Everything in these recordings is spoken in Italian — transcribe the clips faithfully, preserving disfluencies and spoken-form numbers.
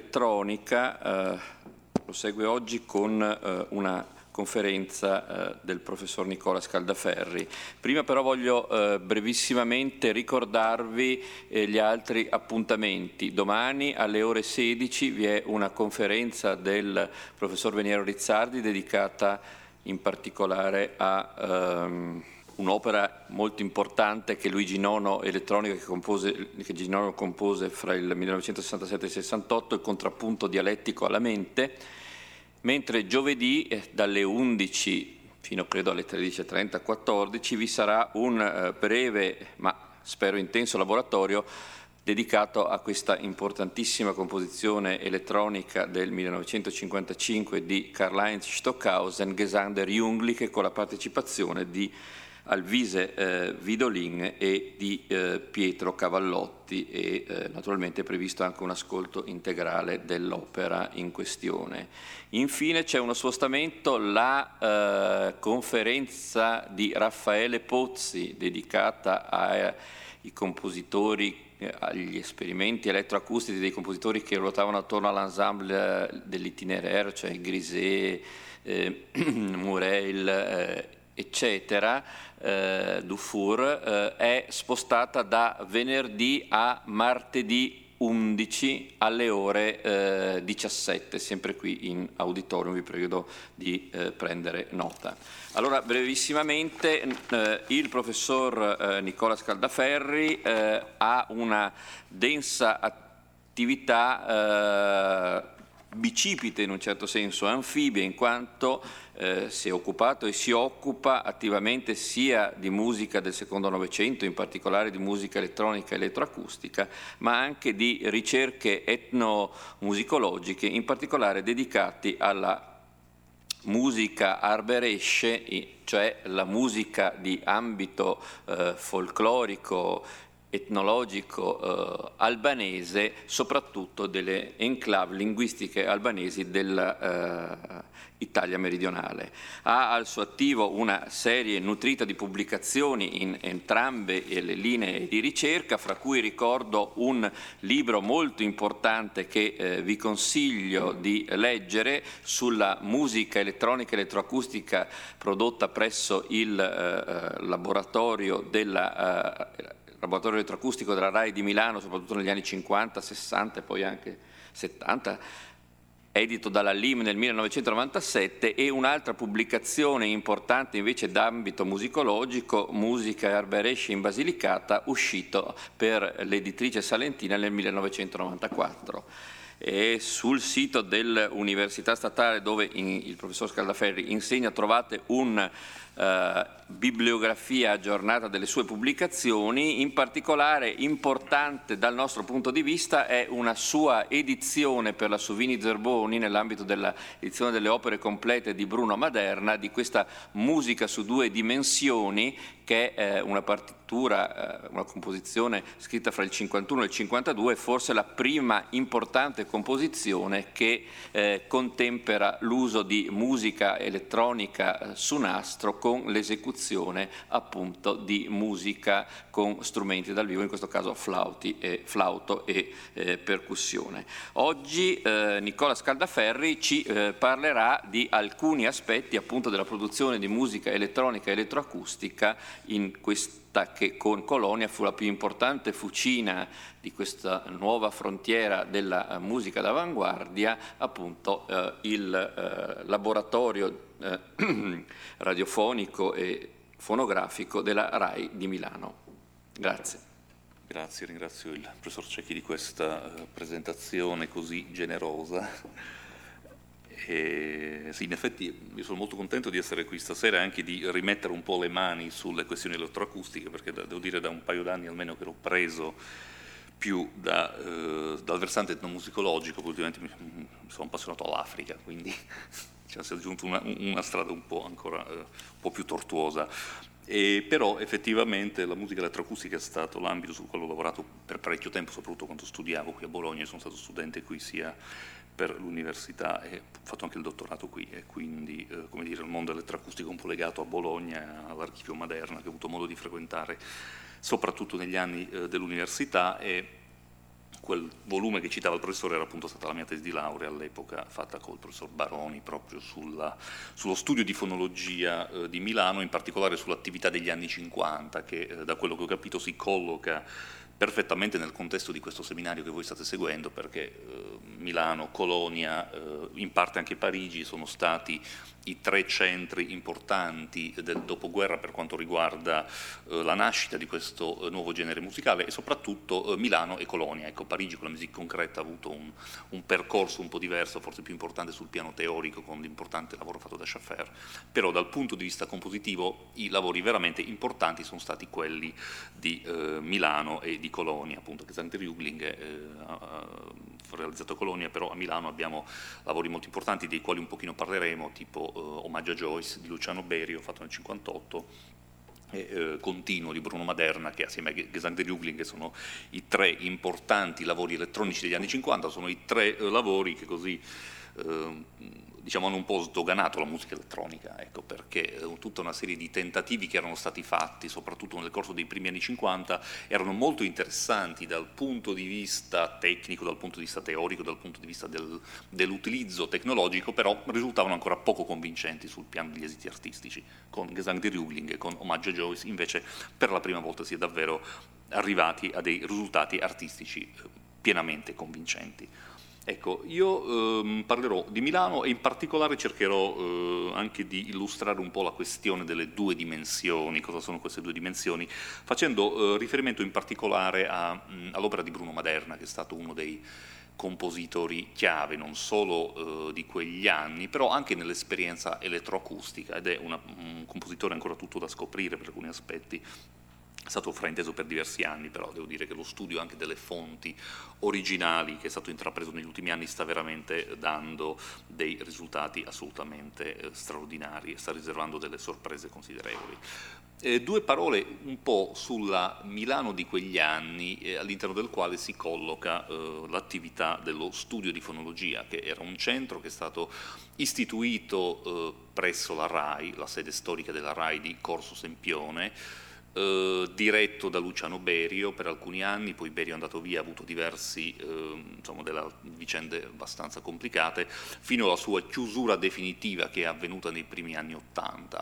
elettronica eh, prosegue oggi con eh, una conferenza eh, del professor Nicola Scaldaferri. Prima però voglio eh, brevissimamente ricordarvi eh, gli altri appuntamenti. Domani alle ore sedici vi è una conferenza del professor Veniero Rizzardi dedicata in particolare a ehm, un'opera molto importante che Luigi Nono elettronica che, compose, che Luigi Nono compose fra il millenovecentosessantasette e il sessantotto, il contrappunto dialettico alla mente, mentre giovedì eh, dalle undici fino credo alle tredici e trenta quattordici vi sarà un eh, breve ma spero intenso laboratorio dedicato a questa importantissima composizione elettronica del millenovecentocinquantacinque di Karl-Heinz Stockhausen, Gesang der Jugendliche, con la partecipazione di Alvise eh, Vidolin e di eh, Pietro Cavallotti e eh, naturalmente è previsto anche un ascolto integrale dell'opera in questione. Infine c'è uno spostamento, la eh, conferenza di Raffaele Pozzi dedicata ai compositori, agli esperimenti elettroacustici dei compositori che ruotavano attorno all'ensemble dell'Itinéraire, cioè Griset, eh, Murel, eh, eccetera, eh, Dufour, eh, è spostata da venerdì a martedì undici alle ore eh, diciassette, sempre qui in auditorium, vi prego di eh, prendere nota. Allora, brevissimamente, eh, il professor eh, Nicola Scaldaferri eh, ha una densa attività eh, bicipite in un certo senso, anfibia, in quanto eh, si è occupato e si occupa attivamente sia di musica del secondo Novecento, in particolare di musica elettronica e elettroacustica, ma anche di ricerche etnomusicologiche, in particolare dedicati alla musica arberesce, cioè la musica di ambito eh, folclorico, etnologico eh, albanese, soprattutto delle enclave linguistiche albanesi dell'Italia eh, meridionale. Ha al suo attivo una serie nutrita di pubblicazioni in entrambe le linee di ricerca, fra cui ricordo un libro molto importante che eh, vi consiglio di leggere sulla musica elettronica e elettroacustica prodotta presso il eh, laboratorio della eh, laboratorio elettroacustico della RAI di Milano, soprattutto negli anni cinquanta, sessanta e poi anche settanta, edito dalla L I M nel millenovecentonovantasette, e un'altra pubblicazione importante invece d'ambito musicologico, Musica e Arberesce in Basilicata, uscito per l'editrice salentina nel millenovecentonovantaquattro. E sul sito dell'Università Statale dove in, il professor Scaldaferri insegna trovate un Uh, bibliografia aggiornata delle sue pubblicazioni. In particolare importante dal nostro punto di vista è una sua edizione per la Suvini Zerboni nell'ambito dell'edizione delle opere complete di Bruno Maderna di questa musica su due dimensioni, che è eh, una partitura, eh, una composizione scritta fra il cinquantuno e il cinquantadue, forse la prima importante composizione che eh, contempera l'uso di musica elettronica eh, su nastro con l'esecuzione appunto di musica con strumenti dal vivo, in questo caso flauti e, flauto e eh, percussione. Oggi eh, Nicola Scaldaferri ci eh, parlerà di alcuni aspetti appunto della produzione di musica elettronica e elettroacustica in questa che con Colonia fu la più importante fucina di questa nuova frontiera della musica d'avanguardia, appunto eh, il eh, laboratorio eh, radiofonico e fonografico della RAI di Milano. Grazie. Grazie, ringrazio il professor Cecchi di questa uh, presentazione così generosa. E, sì, in effetti io sono molto contento di essere qui stasera e anche di rimettere un po' le mani sulle questioni elettroacustiche, perché da, devo dire da un paio d'anni almeno che l'ho preso più da, eh, dal versante etnomusicologico, poi ultimamente mi, mi sono appassionato all'Africa, quindi ci è aggiunto una, una strada un po' ancora eh, un po' più tortuosa. E però effettivamente la musica elettroacustica è stato l'ambito sul quale ho lavorato per parecchio tempo, soprattutto quando studiavo qui a Bologna. Sono stato studente qui sia per l'università e ho fatto anche il dottorato qui, e quindi eh, come dire, il mondo elettroacustico è un po' legato a Bologna, all'Archivio Maderna, che ho avuto modo di frequentare soprattutto negli anni eh, dell'università, e quel volume che citava il professore era appunto stata la mia tesi di laurea all'epoca, fatta col professor Baroni, proprio sulla, sullo studio di fonologia eh, di Milano, in particolare sull'attività degli anni cinquanta, che eh, da quello che ho capito si colloca perfettamente nel contesto di questo seminario che voi state seguendo, perché eh, Milano, Colonia, eh, in parte anche Parigi sono stati i tre centri importanti del dopoguerra per quanto riguarda eh, la nascita di questo eh, nuovo genere musicale, e soprattutto eh, Milano e Colonia. Ecco, Parigi con la musique concrète ha avuto un, un percorso un po' diverso, forse più importante sul piano teorico, con l'importante lavoro fatto da Schaffer, però dal punto di vista compositivo i lavori veramente importanti sono stati quelli di eh, Milano e di Colonia, appunto che Gesangterjugend eh, ha realizzato a Colonia, però a Milano abbiamo lavori molto importanti dei quali un pochino parleremo, tipo eh, Omaggio a Joyce di Luciano Berio, fatto nel cinquantotto, e eh, Continuo di Bruno Maderna, che assieme a Gesangterjugend sono i tre importanti lavori elettronici degli anni cinquanta, sono i tre eh, lavori che così eh, diciamo hanno un po' sdoganato la musica elettronica, ecco, perché eh, tutta una serie di tentativi che erano stati fatti, soprattutto nel corso dei primi anni cinquanta, erano molto interessanti dal punto di vista tecnico, dal punto di vista teorico, dal punto di vista del, dell'utilizzo tecnologico, però risultavano ancora poco convincenti sul piano degli esiti artistici. Con Gesangterjugend e con Omaggio a Joyce invece per la prima volta si è davvero arrivati a dei risultati artistici eh, pienamente convincenti. Ecco, io ehm, parlerò di Milano e in particolare cercherò eh, anche di illustrare un po' la questione delle due dimensioni, cosa sono queste due dimensioni, facendo eh, riferimento in particolare all'opera di Bruno Maderna, che è stato uno dei compositori chiave non solo eh, di quegli anni, però anche nell'esperienza elettroacustica, ed è una, un compositore ancora tutto da scoprire per alcuni aspetti. È stato frainteso per diversi anni, però devo dire che lo studio anche delle fonti originali che è stato intrapreso negli ultimi anni sta veramente dando dei risultati assolutamente eh, straordinari e sta riservando delle sorprese considerevoli. Eh, due parole un po' sulla Milano di quegli anni, eh, all'interno del quale si colloca eh, l'attività dello studio di fonologia, che era un centro che è stato istituito eh, presso la RAI, la sede storica della RAI di Corso Sempione, Eh, diretto da Luciano Berio per alcuni anni, poi Berio è andato via, ha avuto diversi, eh, insomma, delle vicende abbastanza complicate, fino alla sua chiusura definitiva che è avvenuta nei primi anni Ottanta.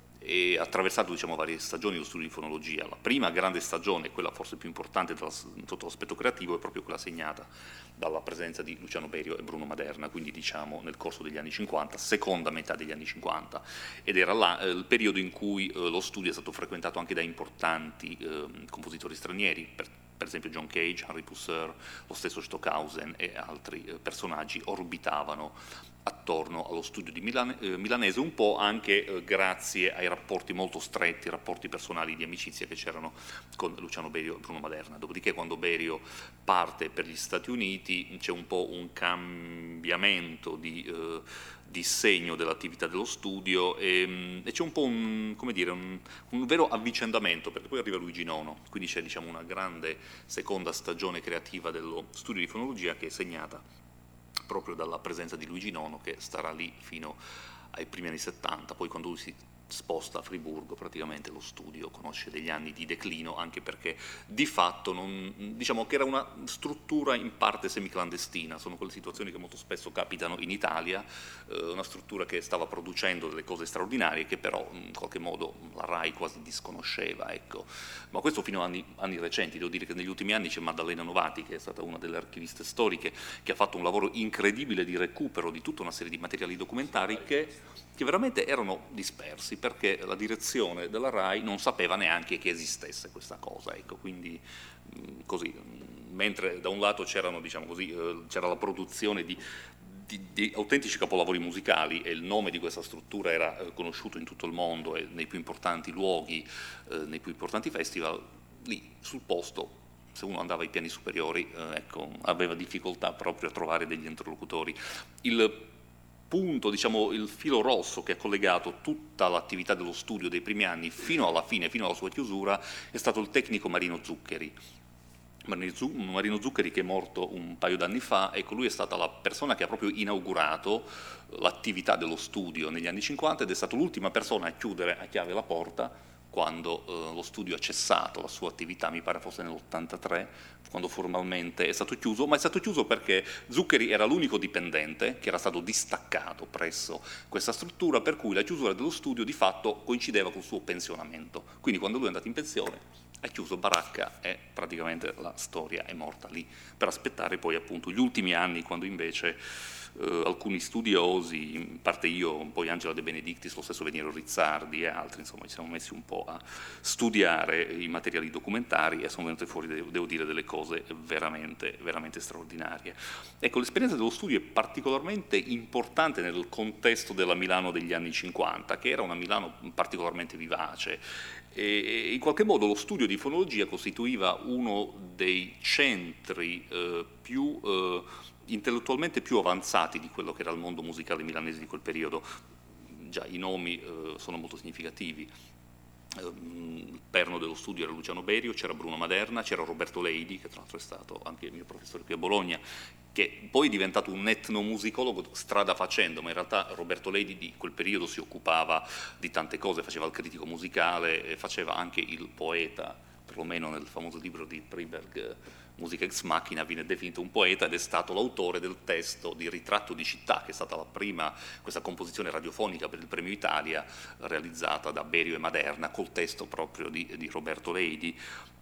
E attraversato, diciamo, varie stagioni dello studio di fonologia. La prima grande stagione, quella forse più importante dalla, sotto l'aspetto creativo, è proprio quella segnata dalla presenza di Luciano Berio e Bruno Maderna, quindi diciamo nel corso degli anni cinquanta, seconda metà degli anni cinquanta, ed era là eh, il periodo in cui eh, lo studio è stato frequentato anche da importanti eh, compositori stranieri, per, per esempio John Cage, Henry Pousseur, lo stesso Stockhausen e altri eh, personaggi orbitavano attorno allo studio di Milan, eh, milanese, un po' anche eh, grazie ai rapporti molto stretti, rapporti personali di amicizia che c'erano con Luciano Berio e Bruno Maderna. Dopodiché, quando Berio parte per gli Stati Uniti, c'è un po' un cambiamento di, eh, di segno dell'attività dello studio e, e c'è un po' un, come dire, un, un vero avvicendamento, perché poi arriva Luigi Nono, quindi c'è, diciamo, una grande seconda stagione creativa dello studio di fonologia che è segnata proprio dalla presenza di Luigi Nono, che starà lì fino ai primi anni settanta, poi quando lui si sposta a Friburgo praticamente lo studio conosce degli anni di declino, anche perché di fatto non, diciamo che era una struttura in parte semiclandestina, sono quelle situazioni che molto spesso capitano in Italia, eh, una struttura che stava producendo delle cose straordinarie che però in qualche modo la RAI quasi disconosceva, ecco. Ma questo fino a anni, anni recenti. Devo dire che negli ultimi anni c'è Maddalena Novati, che è stata una delle archiviste storiche, che ha fatto un lavoro incredibile di recupero di tutta una serie di materiali documentari che, che veramente erano dispersi, perché la direzione della RAI non sapeva neanche che esistesse questa cosa, ecco, quindi così, mentre da un lato c'erano, diciamo così, c'era la produzione di, di, di autentici capolavori musicali e il nome di questa struttura era conosciuto in tutto il mondo e nei più importanti luoghi, eh, nei più importanti festival, lì sul posto, se uno andava ai piani superiori, eh, ecco, aveva difficoltà proprio a trovare degli interlocutori. Il punto, diciamo, il filo rosso che ha collegato tutta l'attività dello studio dei primi anni fino alla fine, fino alla sua chiusura, è stato il tecnico Marino Zuccheri. Marino Zuccheri, che è morto un paio d'anni fa, ecco, lui è stata la persona che ha proprio inaugurato l'attività dello studio negli anni cinquanta ed è stato l'ultima persona a chiudere a chiave la porta quando eh, lo studio ha cessato la sua attività, mi pare fosse nell'ottantatré, quando formalmente è stato chiuso, ma è stato chiuso perché Zuccheri era l'unico dipendente che era stato distaccato presso questa struttura, per cui la chiusura dello studio di fatto coincideva col suo pensionamento. Quindi quando lui è andato in pensione ha chiuso baracca e praticamente la storia è morta lì, per aspettare poi appunto gli ultimi anni, quando invece eh, alcuni studiosi, in parte io, poi Angela De Benedictis, lo stesso Veniero Rizzardi e altri, insomma ci siamo messi un po' a studiare i materiali documentari e sono venute fuori, devo dire, delle cose veramente, veramente straordinarie. Ecco, l'esperienza dello studio è particolarmente importante nel contesto della Milano degli anni cinquanta, che era una Milano particolarmente vivace, e in qualche modo lo studio di fonologia costituiva uno dei centri eh, più eh, intellettualmente più avanzati di quello che era il mondo musicale milanese di quel periodo. Già i nomi eh, sono molto significativi. Il perno dello studio era Luciano Berio, c'era Bruno Maderna, c'era Roberto Leidi, che tra l'altro è stato anche il mio professore qui a Bologna, che poi è diventato un etnomusicologo strada facendo, ma in realtà Roberto Leidi di quel periodo si occupava di tante cose, faceva il critico musicale e faceva anche il poeta, perlomeno nel famoso libro di Priberg, Musica ex machina, viene definito un poeta ed è stato l'autore del testo di Ritratto di città, che è stata la prima, questa composizione radiofonica per il Premio Italia, realizzata da Berio e Maderna, col testo proprio di, di Roberto Leidi.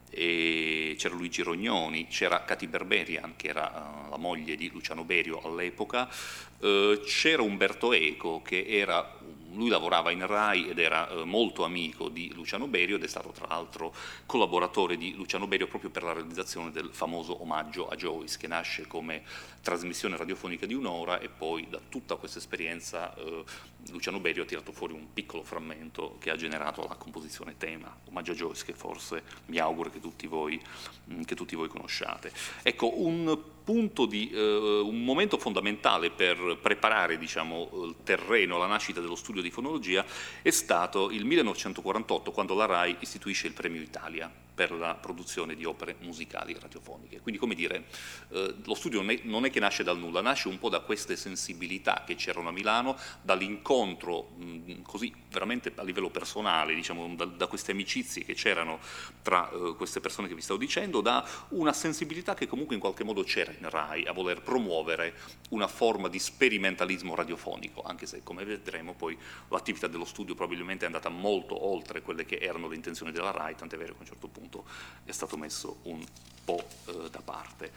E c'era Luigi Rognoni, c'era Katy Berberian, che era uh, la moglie di Luciano Berio all'epoca, uh, c'era Umberto Eco, che era, lui lavorava in Rai ed era uh, molto amico di Luciano Berio ed è stato tra l'altro collaboratore di Luciano Berio proprio per la realizzazione del famoso omaggio a Joyce, che nasce come trasmissione radiofonica di un'ora e poi da tutta questa esperienza uh, Luciano Berio ha tirato fuori un piccolo frammento che ha generato la composizione tema, omaggio a Joyce, che forse mi auguro che tutti voi, che tutti voi conosciate. Ecco, un punto di, eh, un momento fondamentale per preparare, diciamo, il terreno alla nascita dello studio di fonologia è stato il millenovecentoquarantotto, quando la Rai istituisce il Premio Italia per la produzione di opere musicali radiofoniche. Quindi, come dire, eh, lo studio non è, non è che nasce dal nulla, nasce un po' da queste sensibilità che c'erano a Milano, dall'incontro mh, così veramente a livello personale, diciamo, da, da queste amicizie che c'erano tra eh, queste persone che vi stavo dicendo, da una sensibilità che comunque in qualche modo c'era in Rai a voler promuovere una forma di sperimentalismo radiofonico, anche se, come vedremo, poi l'attività dello studio probabilmente è andata molto oltre quelle che erano le intenzioni della Rai, tant'è vero che a un certo punto è stato messo un po' eh, da parte.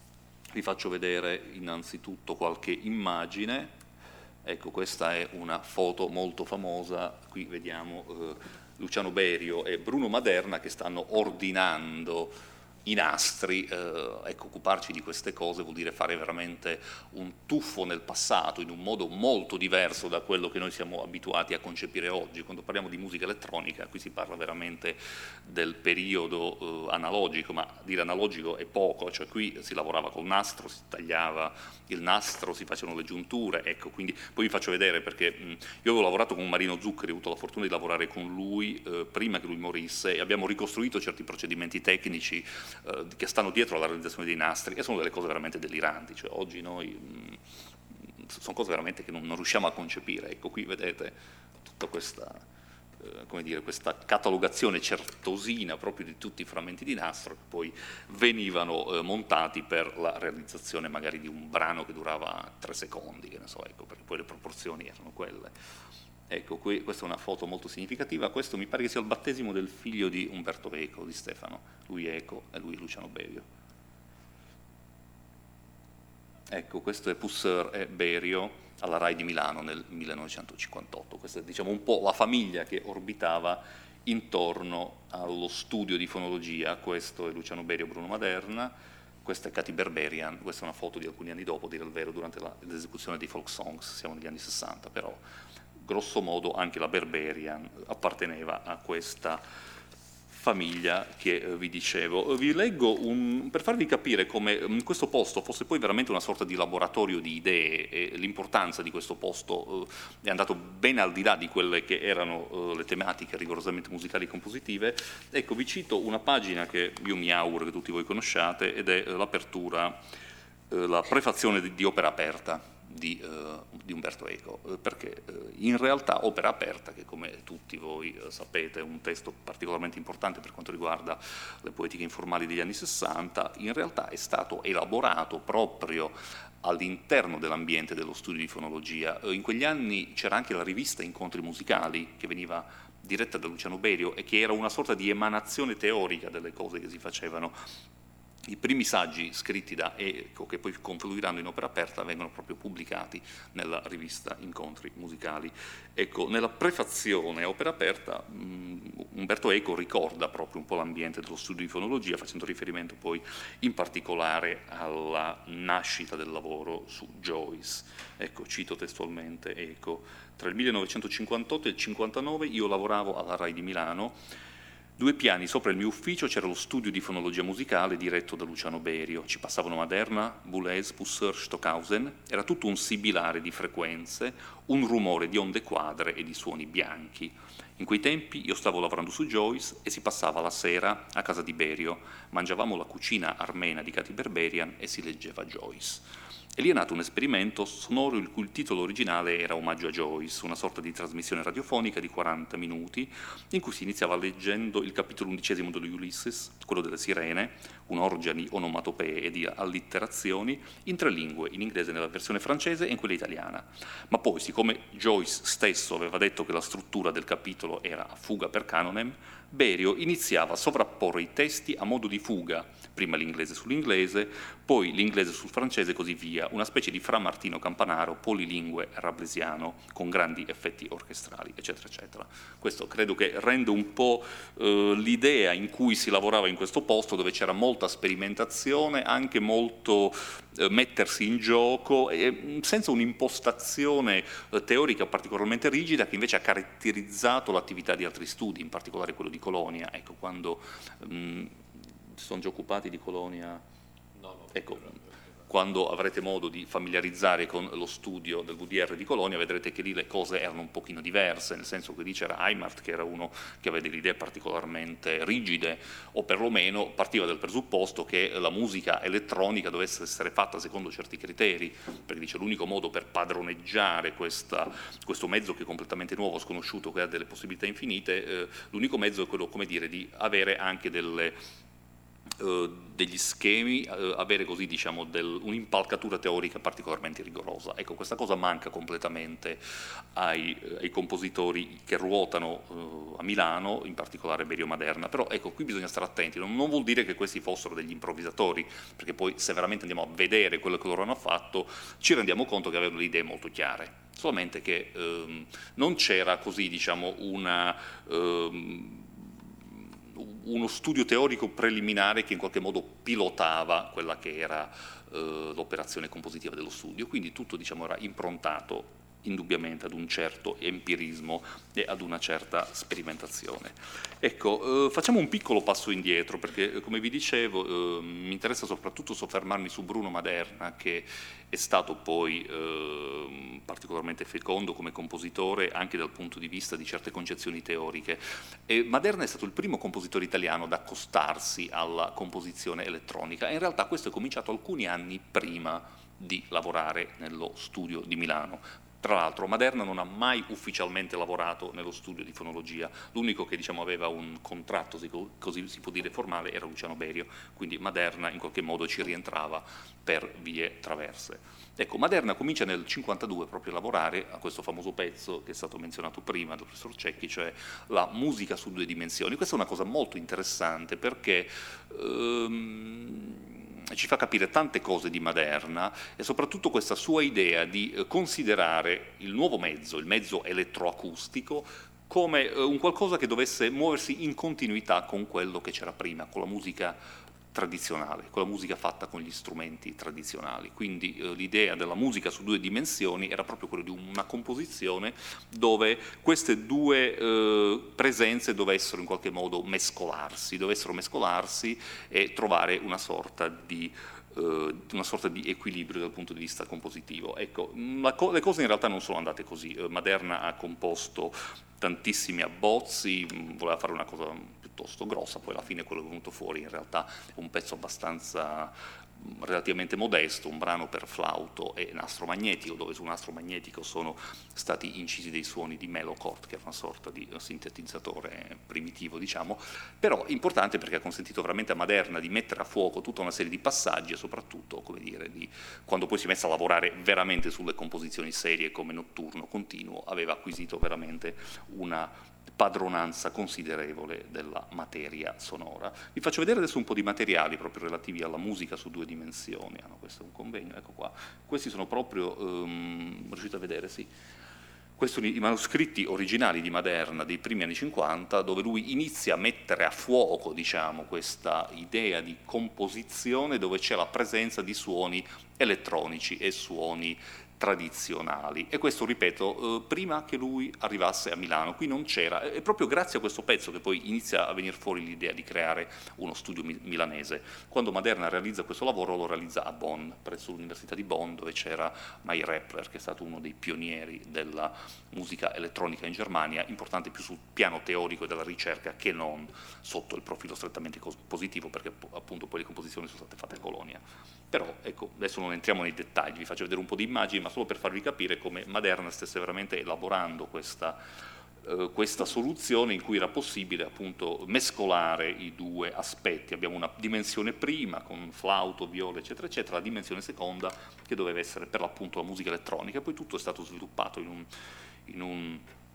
Vi faccio vedere innanzitutto qualche immagine. Ecco, questa è una foto molto famosa, qui vediamo eh, Luciano Berio e Bruno Maderna che stanno ordinando i nastri. Eh, ecco, occuparci di queste cose vuol dire fare veramente un tuffo nel passato, in un modo molto diverso da quello che noi siamo abituati a concepire oggi. Quando parliamo di musica elettronica, qui si parla veramente del periodo eh, analogico, ma dire analogico è poco, cioè qui si lavorava col nastro, si tagliava il nastro, si facevano le giunture, ecco, quindi poi vi faccio vedere perché mh, io avevo lavorato con Marino Zuccheri, ho avuto la fortuna di lavorare con lui eh, prima che lui morisse e abbiamo ricostruito certi procedimenti tecnici eh, che stanno dietro alla realizzazione dei nastri e sono delle cose veramente deliranti, cioè oggi noi mh, sono cose veramente che non, non riusciamo a concepire. Ecco, qui vedete tutta questa come dire, questa catalogazione certosina proprio di tutti i frammenti di nastro che poi venivano eh, montati per la realizzazione magari di un brano che durava tre secondi, che ne so, ecco, perché poi le proporzioni erano quelle. Ecco, qui, questa è una foto molto significativa, questo mi pare che sia il battesimo del figlio di Umberto Eco, di Stefano, lui Eco e lui Luciano Berio. Ecco, questo è Pusser e Berio alla Rai di Milano nel millenovecentocinquantotto. Questa è, diciamo, un po' la famiglia che orbitava intorno allo studio di fonologia. Questo è Luciano Berio e Bruno Maderna, questa è Katy Berberian, questa è una foto di alcuni anni dopo, dire il vero, durante l'esecuzione dei folk songs, siamo negli anni sessanta, però grosso modo anche la Berberian apparteneva a questa famiglia che eh, vi dicevo. Vi leggo un, per farvi capire come mh, questo posto fosse poi veramente una sorta di laboratorio di idee e l'importanza di questo posto eh, è andato ben al di là di quelle che erano eh, le tematiche rigorosamente musicali e compositive. Ecco, vi cito una pagina che io mi auguro che tutti voi conosciate ed è eh, l'apertura, eh, la prefazione di, di Opera Aperta di, uh, di Umberto Eco, uh, perché uh, in realtà Opera aperta, che come tutti voi uh, sapete è un testo particolarmente importante per quanto riguarda le poetiche informali degli anni sessanta, in realtà è stato elaborato proprio all'interno dell'ambiente dello studio di fonologia. Uh, in quegli anni c'era anche la rivista Incontri Musicali, che veniva diretta da Luciano Berio e che era una sorta di emanazione teorica delle cose che si facevano. I primi saggi scritti da Eco, che poi confluiranno in Opera aperta, vengono proprio pubblicati nella rivista Incontri Musicali. Ecco, nella prefazione a Opera aperta mh, Umberto Eco ricorda proprio un po' l'ambiente dello studio di fonologia, facendo riferimento poi in particolare alla nascita del lavoro su Joyce. Ecco, cito testualmente Eco: tra il millenovecentocinquantotto e il cinquantanove io lavoravo alla RAI di Milano. Due piani sopra il mio ufficio c'era lo studio di fonologia musicale diretto da Luciano Berio. Ci passavano Maderna, Boulez, Pousseur, Stockhausen. Era tutto un sibilare di frequenze, un rumore di onde quadre e di suoni bianchi. In quei tempi io stavo lavorando su Joyce e si passava la sera a casa di Berio. Mangiavamo la cucina armena di Kati Berberian e si leggeva Joyce. E lì è nato un esperimento sonoro il cui titolo originale era Omaggio a Joyce, una sorta di trasmissione radiofonica di quaranta minuti in cui si iniziava leggendo il capitolo undicesimo dello Ulysses, quello delle sirene, un'orgia di onomatopee e di allitterazioni in tre lingue, in inglese nella versione francese e in quella italiana. Ma poi, siccome Joyce stesso aveva detto che la struttura del capitolo era a fuga per canonem, Berio iniziava a sovrapporre i testi a modo di fuga, prima l'inglese sull'inglese, poi l'inglese sul francese e così via, una specie di Fra Martino Campanaro polilingue rablesiano con grandi effetti orchestrali, eccetera, eccetera. Questo credo che rende un po' eh, l'idea in cui si lavorava in questo posto, dove c'era molta sperimentazione, anche molto eh, mettersi in gioco, e, senza un'impostazione eh, teorica particolarmente rigida che invece ha caratterizzato l'attività di altri studi, in particolare quello di Colonia. Ecco, quando mh, sono già occupati di Colonia, no, no, ecco, quando avrete modo di familiarizzare con lo studio del V D R di Colonia, vedrete che lì le cose erano un pochino diverse, nel senso che lì c'era Aimart, che era uno che aveva delle idee particolarmente rigide, o perlomeno partiva dal presupposto che la musica elettronica dovesse essere fatta secondo certi criteri, perché dice l'unico modo per padroneggiare questa, questo mezzo che è completamente nuovo, sconosciuto, che ha delle possibilità infinite, eh, l'unico mezzo è quello, come dire, di avere anche delle Uh, degli schemi, uh, avere così, diciamo, del, un'impalcatura teorica particolarmente rigorosa. Ecco, questa cosa manca completamente ai, ai compositori che ruotano uh, a Milano, in particolare Berio Maderna, però ecco, qui bisogna stare attenti, non, non vuol dire che questi fossero degli improvvisatori, perché poi se veramente andiamo a vedere quello che loro hanno fatto, ci rendiamo conto che avevano le idee molto chiare, solamente che um, non c'era così, diciamo, una... Um, uno studio teorico preliminare che in qualche modo pilotava quella che era eh, l'operazione compositiva dello studio, quindi tutto, diciamo, era improntato indubbiamente ad un certo empirismo e ad una certa sperimentazione. Ecco, eh, facciamo un piccolo passo indietro, perché come vi dicevo eh, mi interessa soprattutto soffermarmi su Bruno Maderna, che è stato poi eh, particolarmente fecondo come compositore anche dal punto di vista di certe concezioni teoriche. E Maderna è stato il primo compositore italiano ad accostarsi alla composizione elettronica, e in realtà questo è cominciato alcuni anni prima di lavorare nello studio di Milano. Tra l'altro Maderna non ha mai ufficialmente lavorato nello studio di fonologia, l'unico che, diciamo, aveva un contratto, così si può dire, formale, era Luciano Berio, quindi Maderna in qualche modo ci rientrava per vie traverse. Ecco, Maderna comincia nel cinquantadue proprio a lavorare a questo famoso pezzo che è stato menzionato prima dal professor Cecchi, cioè la musica su due dimensioni. Questa è una cosa molto interessante perché ehm, ci fa capire tante cose di Maderna e soprattutto questa sua idea di considerare il nuovo mezzo, il mezzo elettroacustico, come un qualcosa che dovesse muoversi in continuità con quello che c'era prima, con la musica tradizionale, con la musica fatta con gli strumenti tradizionali. Quindi eh, l'idea della musica su due dimensioni era proprio quella di una composizione dove queste due eh, presenze dovessero in qualche modo mescolarsi, dovessero mescolarsi e trovare una sorta di una sorta di equilibrio dal punto di vista compositivo. Ecco, co- le cose in realtà non sono andate così. Maderna ha composto tantissimi abbozzi, voleva fare una cosa piuttosto grossa, poi alla fine quello che è venuto fuori in realtà è un pezzo abbastanza relativamente modesto, un brano per flauto e nastro magnetico, dove su nastro magnetico sono stati incisi dei suoni di melochord, che è una sorta di sintetizzatore primitivo, diciamo, però importante perché ha consentito veramente a Maderna di mettere a fuoco tutta una serie di passaggi e soprattutto, come dire, di, quando poi si è messa a lavorare veramente sulle composizioni serie come Notturno Continuo, aveva acquisito veramente una padronanza considerevole della materia sonora. Vi faccio vedere adesso un po' di materiali proprio relativi alla musica su due dimensioni. Ah, no, questo è un convegno, ecco qua. Questi sono proprio, um, riuscite a vedere, sì. Questi sono i manoscritti originali di Maderna dei primi anni cinquanta, dove lui inizia a mettere a fuoco, diciamo, questa idea di composizione dove c'è la presenza di suoni elettronici e suoni tradizionali, e questo, ripeto, eh, prima che lui arrivasse a Milano. Qui non c'era, è proprio grazie a questo pezzo che poi inizia a venire fuori l'idea di creare uno studio mi milanese. Quando Maderna realizza questo lavoro lo realizza a Bonn, presso l'Università di Bonn, dove c'era May Rappler, che è stato uno dei pionieri della musica elettronica in Germania, importante più sul piano teorico e della ricerca che non sotto il profilo strettamente positivo, perché appunto poi le composizioni sono state fatte a Colonia. Però ecco, adesso non entriamo nei dettagli, vi faccio vedere un po' di immagini, ma solo per farvi capire come Maderna stesse veramente elaborando questa, eh, questa soluzione in cui era possibile appunto mescolare i due aspetti. Abbiamo una dimensione prima con flauto, viola, eccetera, eccetera, la dimensione seconda che doveva essere per l'appunto la musica elettronica, poi tutto è stato sviluppato in un, in un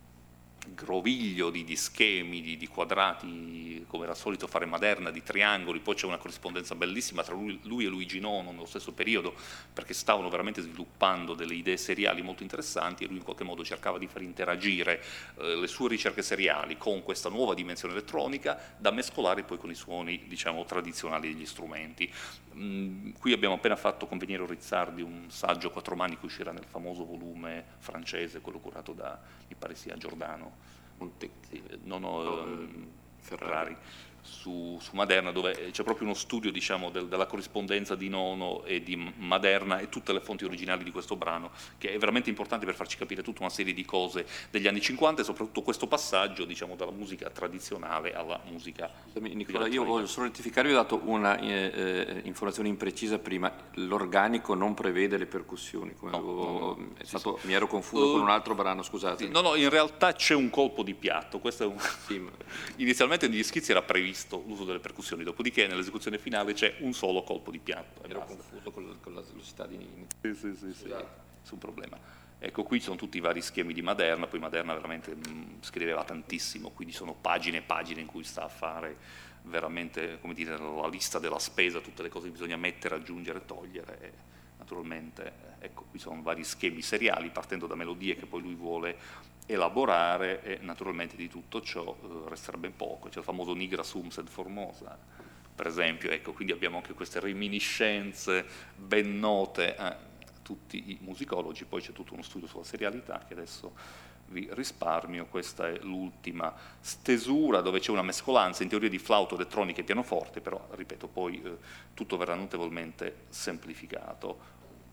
groviglio di, di schemi, di, di quadrati, come era solito fare Maderna, di triangoli. Poi c'è una corrispondenza bellissima tra lui, lui e Luigi Nono nello stesso periodo, perché stavano veramente sviluppando delle idee seriali molto interessanti e lui in qualche modo cercava di far interagire eh, le sue ricerche seriali con questa nuova dimensione elettronica da mescolare poi con i suoni, diciamo, tradizionali degli strumenti. Mm, qui abbiamo appena fatto con Veniero Rizzardi un saggio a quattro mani che uscirà nel famoso volume francese, quello curato da, mi pare sia Giordano, sì, non ho, no, Ferrari, su, su Maderna, dove c'è proprio uno studio, diciamo, del, della corrispondenza di Nono e di Maderna e tutte le fonti originali di questo brano, che è veramente importante per farci capire tutta una serie di cose degli anni cinquanta e soprattutto questo passaggio, diciamo, dalla musica tradizionale alla musica. Nicola, io voglio solo rettificare, vi ho dato una eh, informazione imprecisa prima: l'organico non prevede le percussioni, come no, avevo, no, no, è stato, sì, mi ero confuso uh, con un altro brano, scusate. Sì, no, no, in realtà c'è un colpo di piatto, questo è un... sì, ma... inizialmente negli schizzi era previsto l'uso delle percussioni, dopodiché nell'esecuzione finale c'è un solo colpo di piatto. Mi ero confuso con, con la velocità di Nini. Sì, sì, sì, sì, nessun problema. Ecco, qui sono tutti i vari schemi di Maderna, poi Maderna veramente mh, scriveva tantissimo, quindi sono pagine e pagine in cui sta a fare veramente, come dire, la lista della spesa, tutte le cose che bisogna mettere, aggiungere, togliere. E naturalmente, ecco, qui sono vari schemi seriali, partendo da melodie che poi lui vuole elaborare, e naturalmente di tutto ciò eh, resterà ben poco. C'è il famoso Nigra Sum sed Formosa, per esempio, ecco, quindi abbiamo anche queste reminiscenze ben note a tutti i musicologi. Poi c'è tutto uno studio sulla serialità che adesso vi risparmio. Questa è l'ultima stesura, dove c'è una mescolanza in teoria di flauto, elettronica e pianoforte, però ripeto, poi eh, tutto verrà notevolmente semplificato.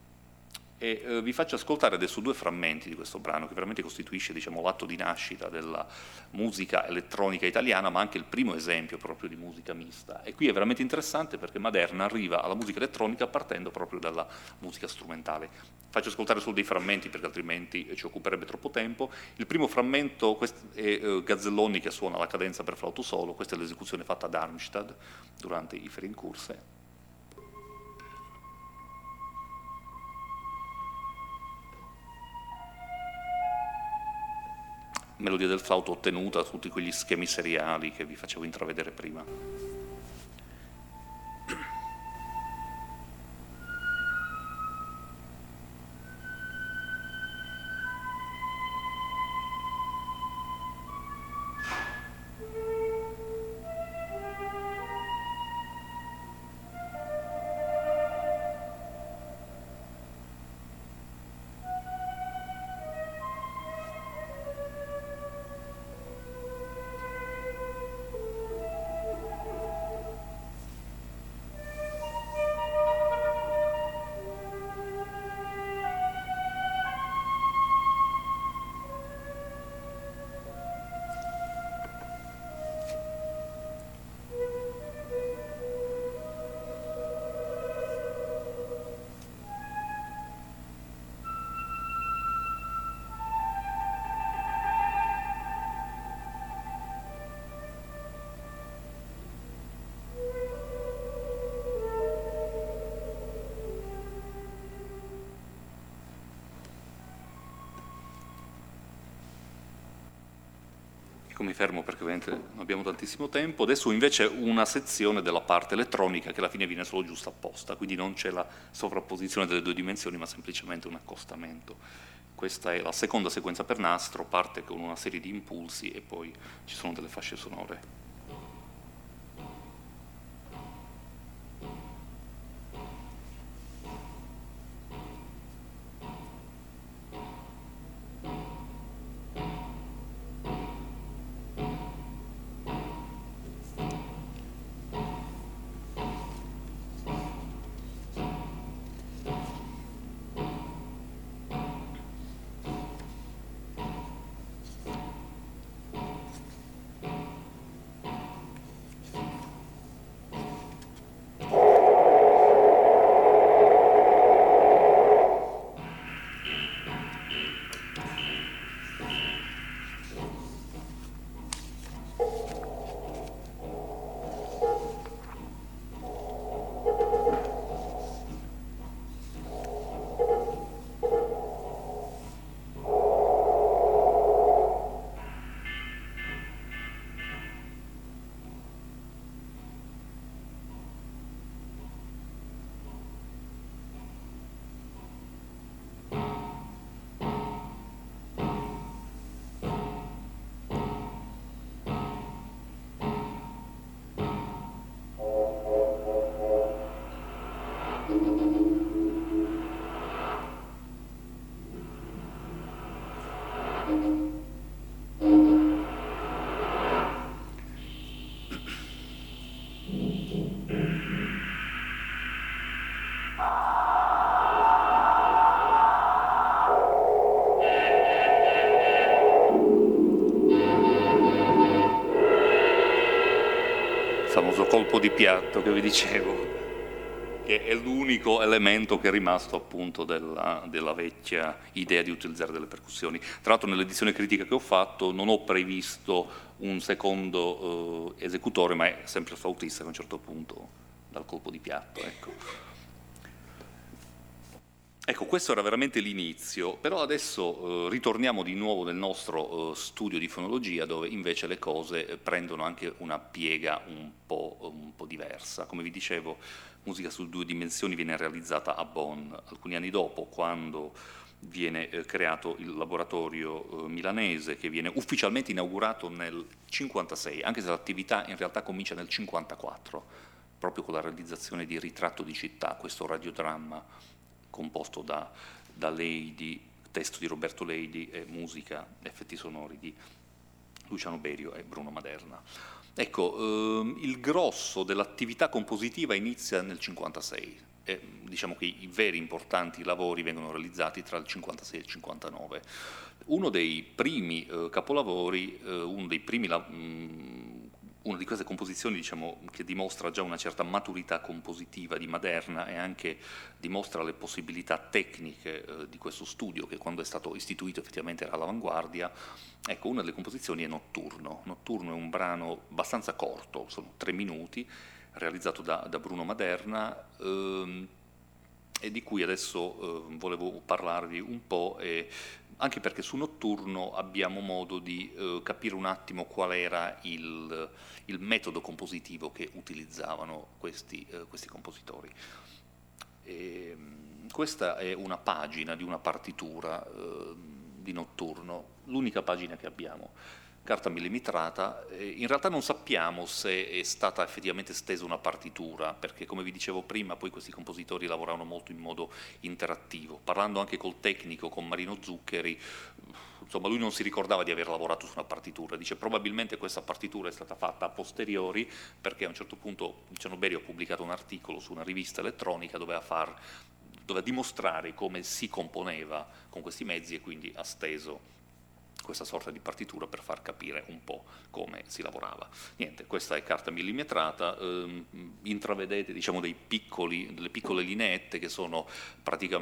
E eh, vi faccio ascoltare adesso due frammenti di questo brano, che veramente costituisce, diciamo, l'atto di nascita della musica elettronica italiana, ma anche il primo esempio proprio di musica mista. E qui è veramente interessante perché Maderna arriva alla musica elettronica partendo proprio dalla musica strumentale. Faccio ascoltare solo dei frammenti perché altrimenti ci occuperebbe troppo tempo. Il primo frammento è eh, Gazzelloni che suona la cadenza per flauto solo, questa è l'esecuzione fatta a Darmstadt durante i Ferienkurse. Melodia del flauto ottenuta da tutti quegli schemi seriali che vi facevo intravedere prima. Ecco, mi fermo perché ovviamente non abbiamo tantissimo tempo. Adesso invece una sezione della parte elettronica che alla fine viene solo giusta apposta, quindi non c'è la sovrapposizione delle due dimensioni, ma semplicemente un accostamento. Questa è la seconda sequenza per nastro, parte con una serie di impulsi e poi ci sono delle fasce sonore. Famoso colpo di piatto che vi dicevo, che è l'unico elemento che è rimasto appunto della, della vecchia idea di utilizzare delle percussioni. Tra l'altro nell'edizione critica che ho fatto non ho previsto un secondo eh, esecutore, ma è sempre il flautista che a un certo punto dà il colpo di piatto. Ecco. Ecco, questo era veramente l'inizio, però adesso eh, ritorniamo di nuovo nel nostro eh, studio di fonologia, dove invece le cose eh, prendono anche una piega un po', un po' diversa. Come vi dicevo, Musica su due dimensioni viene realizzata a Bonn alcuni anni dopo, quando viene eh, creato il laboratorio eh, milanese, che viene ufficialmente inaugurato nel cinquantasei, anche se l'attività in realtà comincia nel cinquantaquattro, proprio con la realizzazione di Ritratto di città, questo radiodramma composto da, da Leidi, testo di Roberto Leidi e musica, effetti sonori di Luciano Berio e Bruno Maderna. Ecco, ehm, il grosso dell'attività compositiva inizia nel cinquantasei, e diciamo che i veri importanti lavori vengono realizzati tra il cinquantasei e il cinquantanove. Uno dei primi eh, capolavori, eh, uno dei primi la, mh, una di queste composizioni, diciamo, che dimostra già una certa maturità compositiva di Maderna e anche dimostra le possibilità tecniche eh, di questo studio, che quando è stato istituito effettivamente era all'avanguardia. Ecco, una delle composizioni è Notturno. Notturno è un brano abbastanza corto, sono tre minuti, realizzato da, da Bruno Maderna, ehm, e di cui adesso eh, volevo parlarvi un po', e anche perché su Notturno abbiamo modo di eh, capire un attimo qual era il, il metodo compositivo che utilizzavano questi, eh, questi compositori. E, questa è una pagina di una partitura eh, di Notturno, l'unica pagina che abbiamo, carta millimetrata. In realtà non sappiamo se è stata effettivamente stesa una partitura, perché come vi dicevo prima poi questi compositori lavoravano molto in modo interattivo. Parlando anche col tecnico, con Marino Zuccheri, insomma lui non si ricordava di aver lavorato su una partitura, dice probabilmente questa partitura è stata fatta a posteriori, perché a un certo punto Luciano Berio ha pubblicato un articolo su una rivista elettronica, doveva far, doveva dimostrare come si componeva con questi mezzi e quindi ha steso questa sorta di partitura per far capire un po' come si lavorava. Niente, questa è carta millimetrata, ehm, intravedete diciamo dei piccoli, delle piccole lineette che sono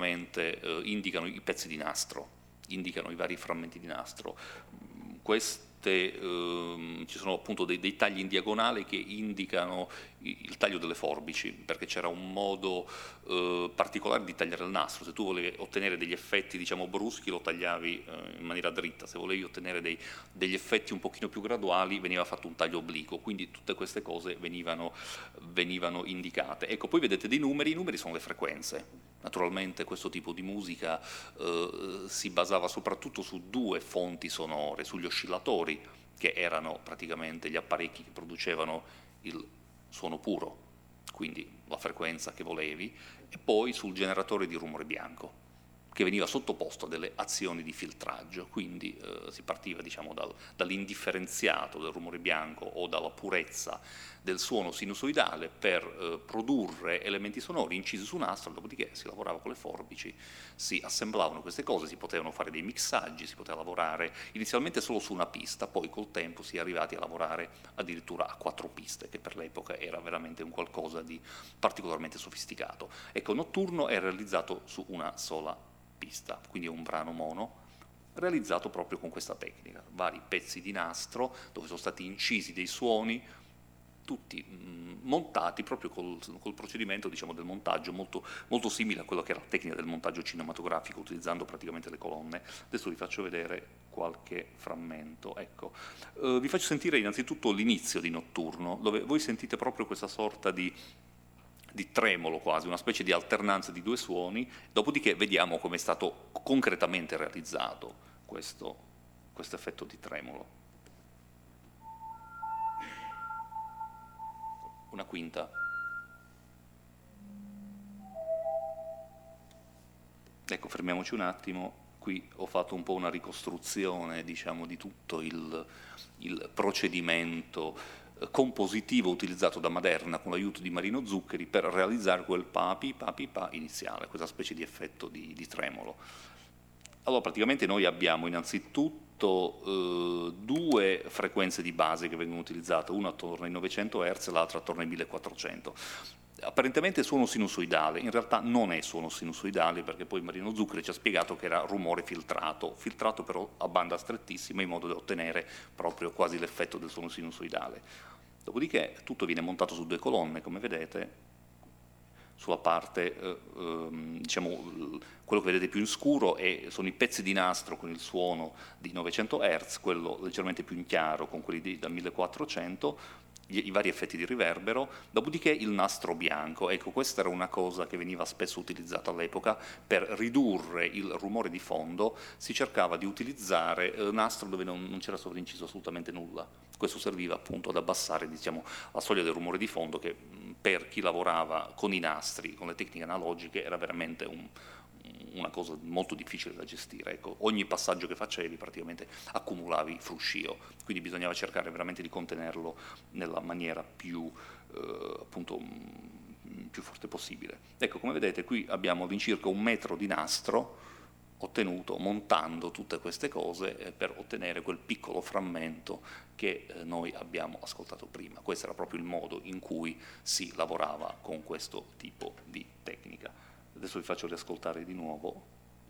praticamente, eh, indicano i pezzi di nastro, indicano i vari frammenti di nastro. Questi tutte, ehm, ci sono appunto dei, dei tagli in diagonale che indicano il taglio delle forbici, perché c'era un modo eh, particolare di tagliare il nastro. Se tu volevi ottenere degli effetti, diciamo, bruschi, lo tagliavi eh, in maniera dritta; se volevi ottenere dei, degli effetti un pochino più graduali, veniva fatto un taglio obliquo. Quindi tutte queste cose venivano, venivano indicate. Ecco, poi vedete dei numeri, i numeri sono le frequenze. Naturalmente questo tipo di musica eh, si basava soprattutto su due fonti sonore, sugli oscillatori, che erano praticamente gli apparecchi che producevano il suono puro, quindi la frequenza che volevi, e poi sul generatore di rumore bianco, che veniva sottoposto a delle azioni di filtraggio. Quindi eh, si partiva, diciamo, dal, dall'indifferenziato del rumore bianco o dalla purezza del suono sinusoidale per eh, produrre elementi sonori incisi su nastro. Dopodiché si lavorava con le forbici, si assemblavano queste cose, si potevano fare dei mixaggi, si poteva lavorare inizialmente solo su una pista, poi col tempo si è arrivati a lavorare addirittura a quattro piste, che per l'epoca era veramente un qualcosa di particolarmente sofisticato. Ecco, Notturno è realizzato su una sola pista, quindi è un brano mono realizzato proprio con questa tecnica, vari pezzi di nastro dove sono stati incisi dei suoni, tutti mh, montati proprio col, col procedimento, diciamo, del montaggio molto, molto simile a quello che era la tecnica del montaggio cinematografico, utilizzando praticamente le colonne. Adesso vi faccio vedere qualche frammento. Ecco, uh, vi faccio sentire innanzitutto l'inizio di Notturno, dove voi sentite proprio questa sorta di di tremolo quasi, una specie di alternanza di due suoni. Dopodiché vediamo come è stato concretamente realizzato questo, questo effetto di tremolo. Una quinta. Ecco, fermiamoci un attimo. Qui ho fatto un po' una ricostruzione, diciamo, di tutto il, il procedimento compositivo utilizzato da Maderna con l'aiuto di Marino Zuccheri per realizzare quel papi papi pa iniziale, questa specie di effetto di, di tremolo. Allora, praticamente noi abbiamo innanzitutto eh, due frequenze di base che vengono utilizzate, una attorno ai novecento hertz e l'altra attorno ai millequattrocento. Apparentemente suono sinusoidale, in realtà non è suono sinusoidale, perché poi Marino Zuccheri ci ha spiegato che era rumore filtrato, filtrato però a banda strettissima, in modo da ottenere proprio quasi l'effetto del suono sinusoidale. Dopodiché tutto viene montato su due colonne, come vedete. Sulla parte, eh, ehm, diciamo, quello che vedete più in scuro è, sono i pezzi di nastro con il suono di novecento hertz, quello leggermente più in chiaro con quelli di, da millequattrocento, i vari effetti di riverbero, dopodiché il nastro bianco. Ecco, questa era una cosa che veniva spesso utilizzata all'epoca per ridurre il rumore di fondo, si cercava di utilizzare eh, nastro dove non, non c'era sovrainciso assolutamente nulla. Questo serviva appunto ad abbassare, diciamo, la soglia del rumore di fondo, che per chi lavorava con i nastri, con le tecniche analogiche, era veramente un, una cosa molto difficile da gestire. Ecco, ogni passaggio che facevi praticamente accumulavi fruscio, quindi bisognava cercare veramente di contenerlo nella maniera più, eh, appunto, più forte possibile. Ecco, come vedete qui abbiamo all'incirca un metro di nastro ottenuto montando tutte queste cose eh, per ottenere quel piccolo frammento che eh, noi abbiamo ascoltato prima. Questo era proprio il modo in cui si lavorava con questo tipo di tecnica. Adesso vi faccio riascoltare di nuovo.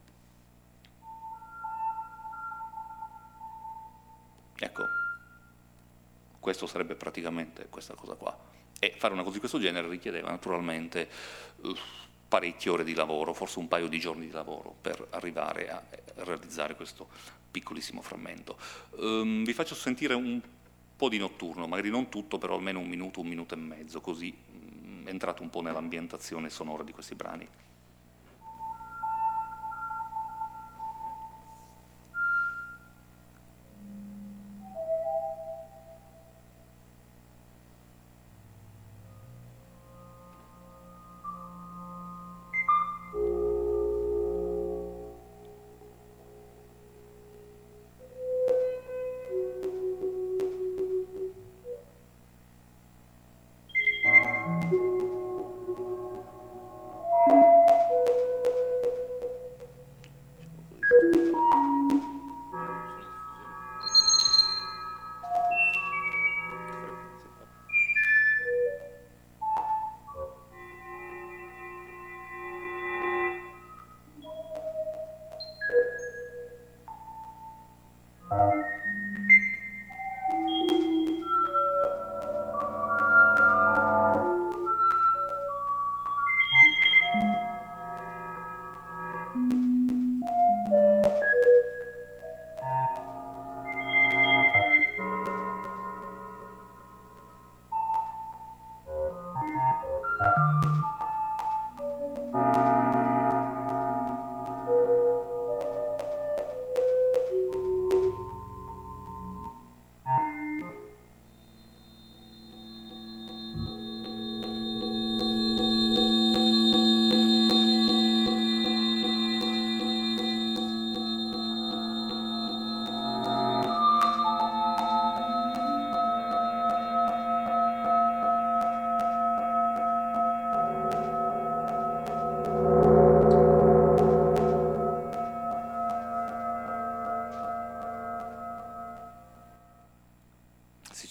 Ecco, questo sarebbe praticamente questa cosa qua. E fare una cosa di questo genere richiedeva naturalmente uh, parecchie ore di lavoro, forse un paio di giorni di lavoro, per arrivare a realizzare questo piccolissimo frammento. Um, vi faccio sentire un po' di Notturno, magari non tutto, però almeno un minuto, un minuto e mezzo, così um, entrate un po' nell'ambientazione sonora di questi brani.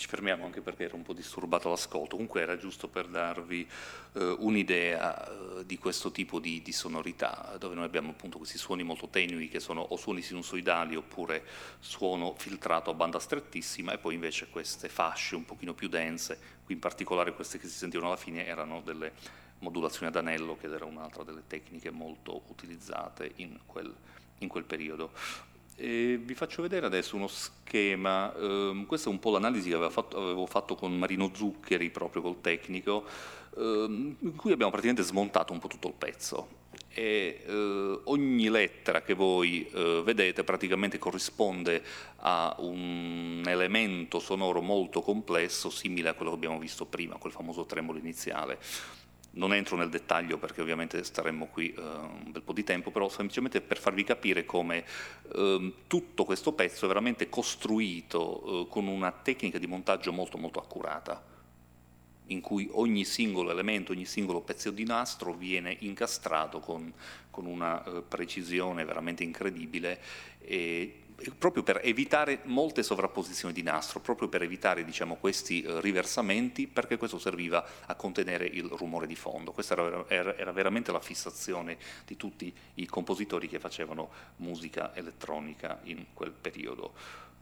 fermiamo anche perché era un po' disturbato l'ascolto, comunque era giusto per darvi eh, un'idea eh, di questo tipo di, di sonorità, dove noi abbiamo appunto questi suoni molto tenui che sono o suoni sinusoidali oppure suono filtrato a banda strettissima, e poi invece queste fasce un pochino più dense, qui in particolare queste che si sentivano alla fine erano delle modulazioni ad anello, che era un'altra delle tecniche molto utilizzate in quel, in quel periodo. E vi faccio vedere adesso uno schema, eh, questa è un po' l'analisi che avevo fatto, avevo fatto con Marino Zuccheri, proprio col tecnico, eh, in cui abbiamo praticamente smontato un po' tutto il pezzo. E eh, ogni lettera che voi eh, vedete praticamente corrisponde a un elemento sonoro molto complesso, simile a quello che abbiamo visto prima, quel famoso tremolo iniziale. Non entro nel dettaglio perché ovviamente staremmo qui eh, un bel po' di tempo, però semplicemente per farvi capire come eh, tutto questo pezzo è veramente costruito eh, con una tecnica di montaggio molto molto accurata, in cui ogni singolo elemento, ogni singolo pezzo di nastro viene incastrato con, con una eh, precisione veramente incredibile, e proprio per evitare molte sovrapposizioni di nastro, proprio per evitare, diciamo, questi eh, riversamenti, perché questo serviva a contenere il rumore di fondo. Questa era, era, era veramente la fissazione di tutti i compositori che facevano musica elettronica in quel periodo.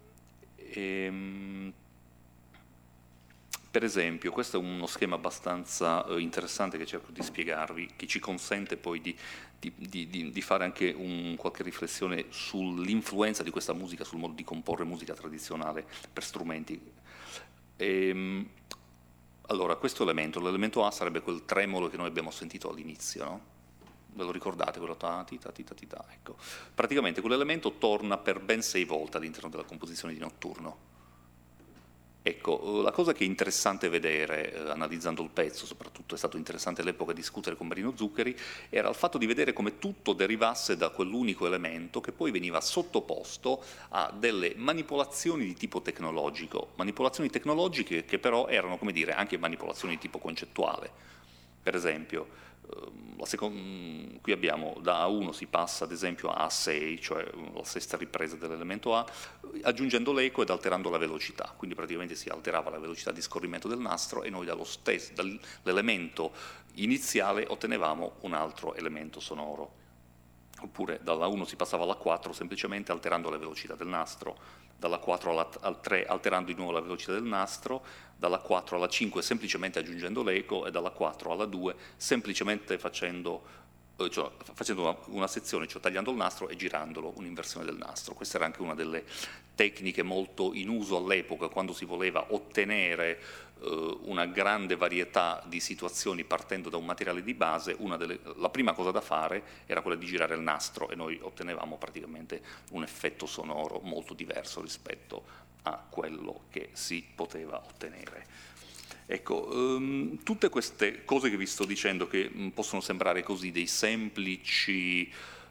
Ehm, Per esempio, questo è uno schema abbastanza eh, interessante che cerco di spiegarvi, che ci consente poi di, di, di, di fare anche un, qualche riflessione sull'influenza di questa musica, sul modo di comporre musica tradizionale per strumenti. Ehm, allora, questo elemento, l'elemento A sarebbe quel tremolo che noi abbiamo sentito all'inizio, no? Ve lo ricordate? Quello ta, tita, tita, tita, ecco. Praticamente quell'elemento torna per ben sei volte all'interno della composizione di Notturno. Ecco, la cosa che è interessante vedere, eh, analizzando il pezzo, soprattutto è stato interessante all'epoca discutere con Marino Zuccheri, era il fatto di vedere come tutto derivasse da quell'unico elemento che poi veniva sottoposto a delle manipolazioni di tipo tecnologico, manipolazioni tecnologiche che però erano, come dire, anche manipolazioni di tipo concettuale. Per esempio, la seconda, qui abbiamo da A uno si passa ad esempio a A sei, cioè la sesta ripresa dell'elemento A, aggiungendo l'eco ed alterando la velocità, quindi praticamente si alterava la velocità di scorrimento del nastro e noi dallo stesso, dall'elemento iniziale ottenevamo un altro elemento sonoro. Oppure dalla uno si passava alla quattro semplicemente alterando la velocità del nastro, dalla quattro alla, al tre alterando di nuovo la velocità del nastro, dalla quattro alla cinque semplicemente aggiungendo l'eco, e dalla quattro alla due semplicemente facendo, eh, cioè, facendo una, una sezione, cioè tagliando il nastro e girandolo, un'inversione del nastro. Questa era anche una delle tecniche molto in uso all'epoca, quando si voleva ottenere eh, una grande varietà di situazioni partendo da un materiale di base. Una delle, la prima cosa da fare era quella di girare il nastro, e noi ottenevamo praticamente un effetto sonoro molto diverso rispetto a quello che si poteva ottenere. Ecco, um, tutte queste cose che vi sto dicendo, che um, possono sembrare così dei semplici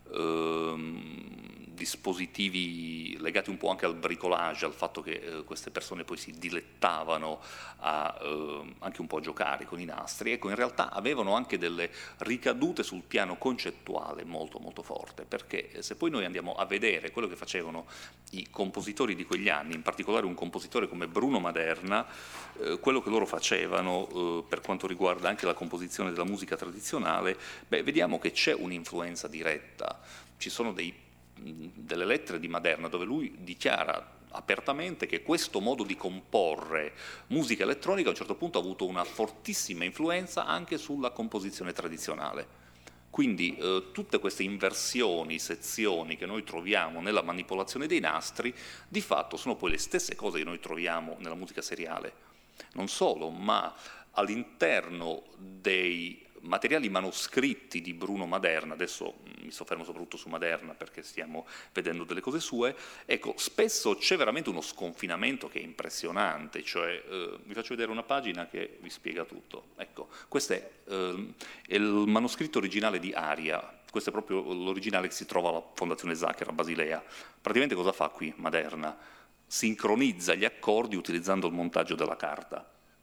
um, dispositivi legati un po' anche al bricolage, al fatto che eh, queste persone poi si dilettavano a, eh, anche un po' a giocare con i nastri, ecco, in realtà avevano anche delle ricadute sul piano concettuale molto molto forte, perché se poi noi andiamo a vedere quello che facevano i compositori di quegli anni, in particolare un compositore come Bruno Maderna, eh, quello che loro facevano eh, per quanto riguarda anche la composizione della musica tradizionale, beh, vediamo che c'è un'influenza diretta. Ci sono dei delle lettere di Maderna dove lui dichiara apertamente che questo modo di comporre musica elettronica a un certo punto ha avuto una fortissima influenza anche sulla composizione tradizionale. Quindi eh, tutte queste inversioni, sezioni che noi troviamo nella manipolazione dei nastri, di fatto sono poi le stesse cose che noi troviamo nella musica seriale. Non solo, ma all'interno dei materiali manoscritti di Bruno Maderna, adesso mi soffermo soprattutto su Maderna perché stiamo vedendo delle cose sue, ecco, spesso c'è veramente uno sconfinamento che è impressionante, cioè eh, vi faccio vedere una pagina che vi spiega tutto. Ecco, questo è, eh, è il manoscritto originale di Aria, questo è proprio l'originale che si trova alla Fondazione Zucker a Basilea. Praticamente cosa fa qui Maderna? Sincronizza gli accordi utilizzando il montaggio della carta.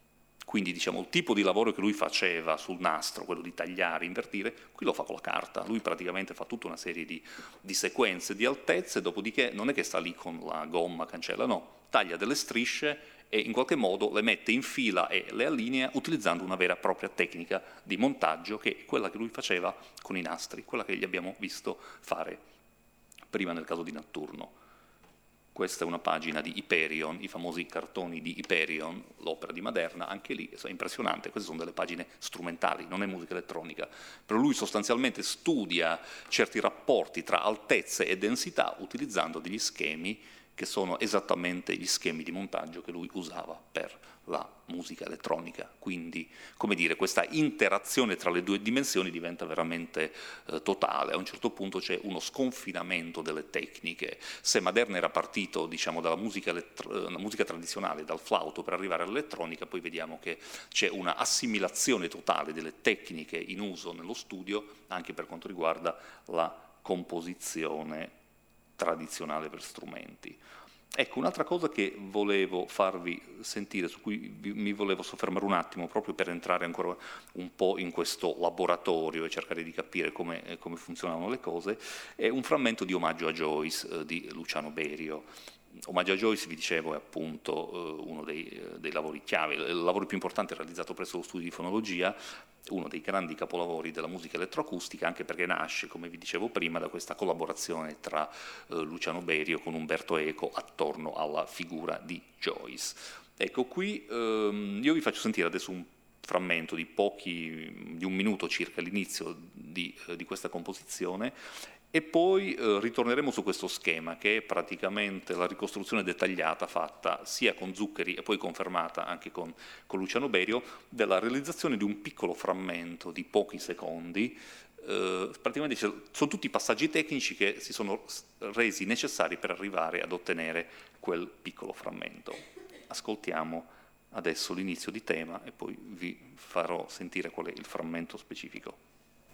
Quindi diciamo il tipo di lavoro che lui faceva sul nastro, quello di tagliare, invertire, qui lo fa con la carta. Lui praticamente fa tutta una serie di, di sequenze, di altezze, dopodiché non è che sta lì con la gomma, cancella, no, taglia delle strisce e in qualche modo le mette in fila e le allinea utilizzando una vera e propria tecnica di montaggio che è quella che lui faceva con i nastri, quella che gli abbiamo visto fare prima nel caso di Notturno. Questa è una pagina di Hyperion, i famosi cartoni di Hyperion, l'opera di Maderna, anche lì è impressionante, queste sono delle pagine strumentali, non è musica elettronica, però lui sostanzialmente studia certi rapporti tra altezze e densità utilizzando degli schemi che sono esattamente gli schemi di montaggio che lui usava per la musica elettronica. Quindi, come dire, questa interazione tra le due dimensioni diventa veramente eh, totale. A un certo punto c'è uno sconfinamento delle tecniche. Se Maderna era partito, diciamo, dalla musica, elettro- la musica tradizionale, dal flauto per arrivare all'elettronica, poi vediamo che c'è una assimilazione totale delle tecniche in uso nello studio, anche per quanto riguarda la composizione tradizionale per strumenti. Ecco, un'altra cosa che volevo farvi sentire, su cui mi volevo soffermare un attimo, proprio per entrare ancora un po' in questo laboratorio e cercare di capire come, come funzionavano le cose, è un frammento di Omaggio a Joyce eh, di Luciano Berio. Omaggio a Joyce, vi dicevo, è appunto eh, uno dei, eh, dei lavori chiave, il lavoro più importante realizzato presso lo studio di fonologia, uno dei grandi capolavori della musica elettroacustica, anche perché nasce, come vi dicevo prima, da questa collaborazione tra eh, Luciano Berio con Umberto Eco attorno alla figura di Joyce. Ecco, qui ehm, io vi faccio sentire adesso un frammento di pochi, di un minuto circa all'inizio di, eh, di questa composizione, e poi eh, ritorneremo su questo schema, che è praticamente la ricostruzione dettagliata fatta sia con Zuccheri e poi confermata anche con, con Luciano Berio, della realizzazione di un piccolo frammento di pochi secondi. Eh, praticamente sono tutti passaggi tecnici che si sono resi necessari per arrivare ad ottenere quel piccolo frammento. Ascoltiamo adesso l'inizio di tema e poi vi farò sentire qual è il frammento specifico.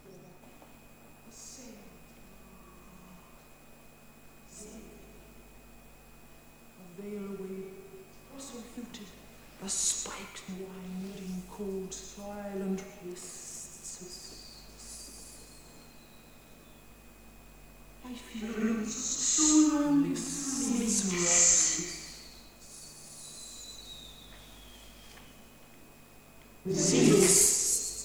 A spiked wine in cold, silent wrists. I feel so lonely, miserable. Six.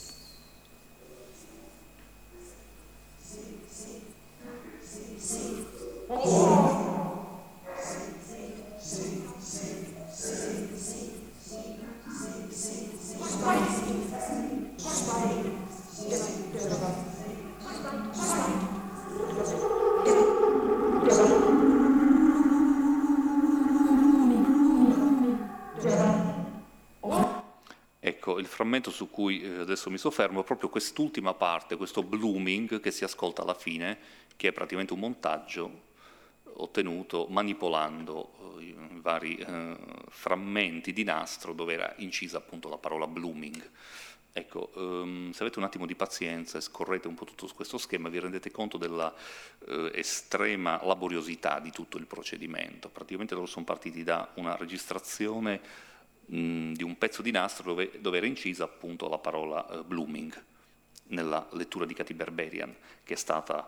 Il frammento su cui adesso mi soffermo è proprio quest'ultima parte, questo blooming che si ascolta alla fine, che è praticamente un montaggio ottenuto manipolando i vari eh, frammenti di nastro dove era incisa appunto la parola blooming. Ecco, um, se avete un attimo di pazienza e scorrete un po' tutto questo schema, vi rendete conto della eh, estrema laboriosità di tutto il procedimento. Praticamente loro sono partiti da una registrazione di un pezzo di nastro dove, dove era incisa appunto la parola uh, blooming nella lettura di Katy Berberian, che è stata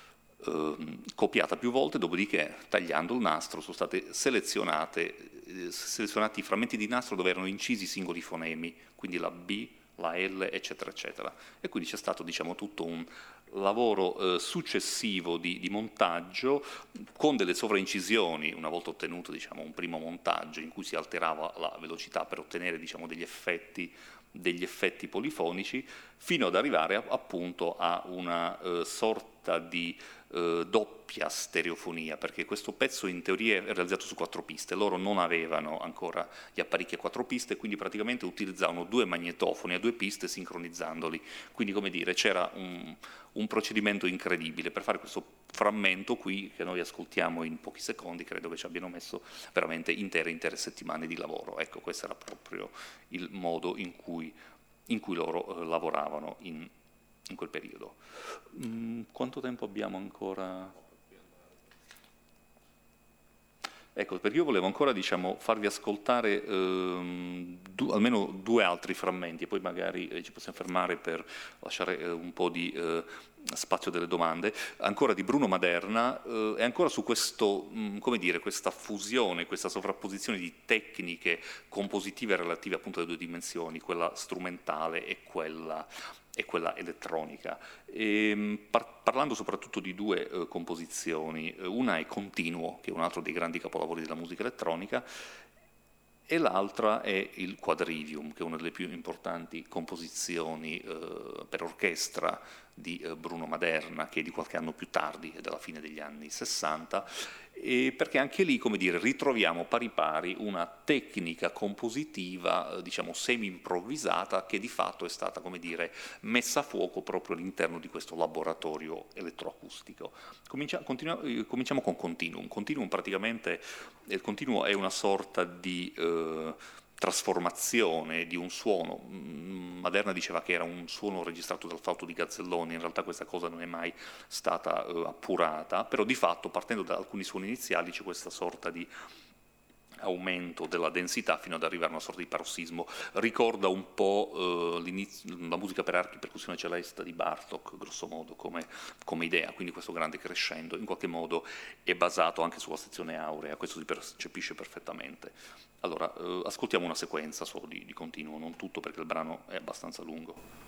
uh, copiata più volte, dopodiché tagliando il nastro sono state selezionate eh, selezionati i frammenti di nastro dove erano incisi i singoli fonemi, quindi la B, la L, eccetera, eccetera. E quindi c'è stato, diciamo, tutto un lavoro eh, successivo di, di montaggio con delle sovraincisioni, una volta ottenuto, diciamo, un primo montaggio in cui si alterava la velocità per ottenere, diciamo, degli effetti, degli effetti polifonici, fino ad arrivare a, appunto a una eh, sorta di eh, doppia stereofonia, perché questo pezzo in teoria è realizzato su quattro piste, loro non avevano ancora gli apparecchi a quattro piste, quindi praticamente utilizzavano due magnetofoni a due piste sincronizzandoli, quindi, come dire, c'era un, un procedimento incredibile per fare questo frammento qui che noi ascoltiamo in pochi secondi. Credo che ci abbiano messo veramente intere intere settimane di lavoro. Ecco, questo era proprio il modo in cui, in cui loro eh, lavoravano in, in quel periodo. Mm, quanto tempo abbiamo ancora? Ecco, perché io volevo ancora, diciamo, farvi ascoltare ehm, du- almeno due altri frammenti e poi magari eh, ci possiamo fermare per lasciare eh, un po' di eh, spazio delle domande. Ancora di Bruno Maderna eh, e ancora su questo, mh, come dire, questa fusione, questa sovrapposizione di tecniche compositive relative appunto alle due dimensioni, quella strumentale e quella e quella elettronica. E, par- parlando soprattutto di due eh, composizioni, eh, una è Continuo, che è un altro dei grandi capolavori della musica elettronica, e l'altra è il Quadrivium, che è una delle più importanti composizioni eh, per orchestra di eh, Bruno Maderna, che è di qualche anno più tardi, è della fine degli anni sessanta, e perché anche lì, come dire, ritroviamo pari pari una tecnica compositiva, eh, diciamo, semi-improvvisata, che di fatto è stata, come dire, messa a fuoco proprio all'interno di questo laboratorio elettroacustico. Comincia- continua- eh, cominciamo con Continuum. Continuum praticamente, il continuo è una sorta di eh, trasformazione di un suono. Maderna diceva che era un suono registrato dal flauto di Gazzelloni, in realtà questa cosa non è mai stata eh, appurata, però di fatto partendo da alcuni suoni iniziali c'è questa sorta di aumento della densità fino ad arrivare a una sorta di parossismo. Ricorda un po' eh, la musica per archi percussione celesta di Bartók, grosso modo, come, come idea, quindi questo grande crescendo in qualche modo è basato anche sulla sezione aurea, questo si percepisce perfettamente. Allora, eh, ascoltiamo una sequenza solo di, di continuo, non tutto perché il brano è abbastanza lungo.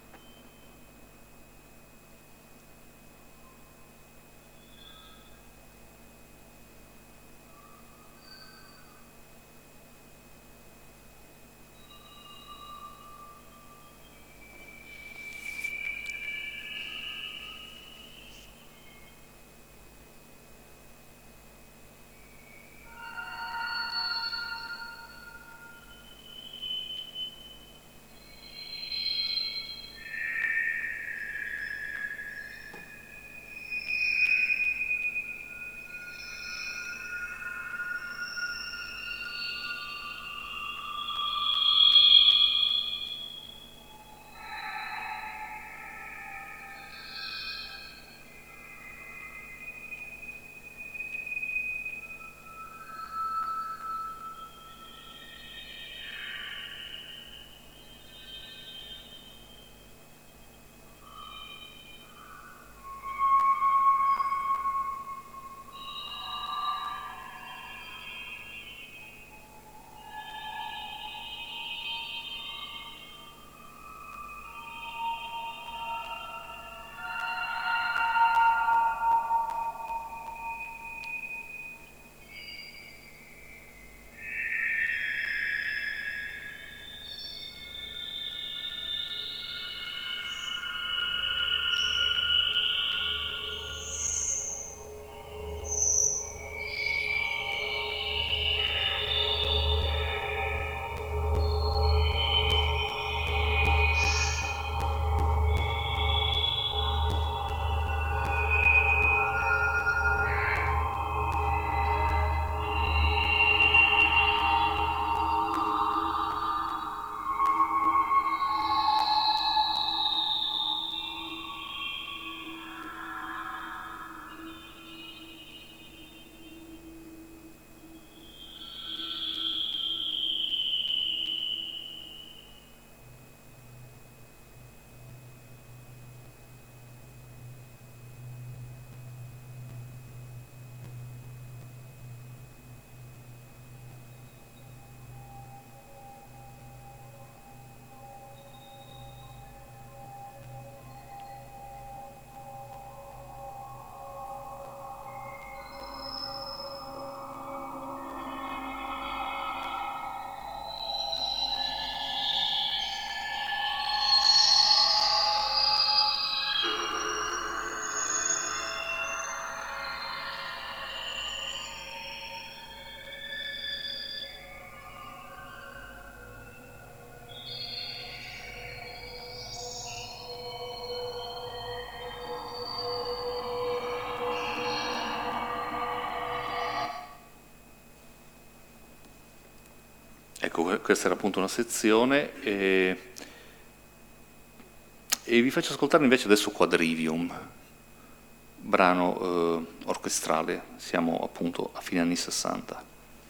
Ecco, questa era appunto una sezione e, e vi faccio ascoltare invece adesso Quadrivium, brano eh, orchestrale, siamo appunto a fine anni sessanta.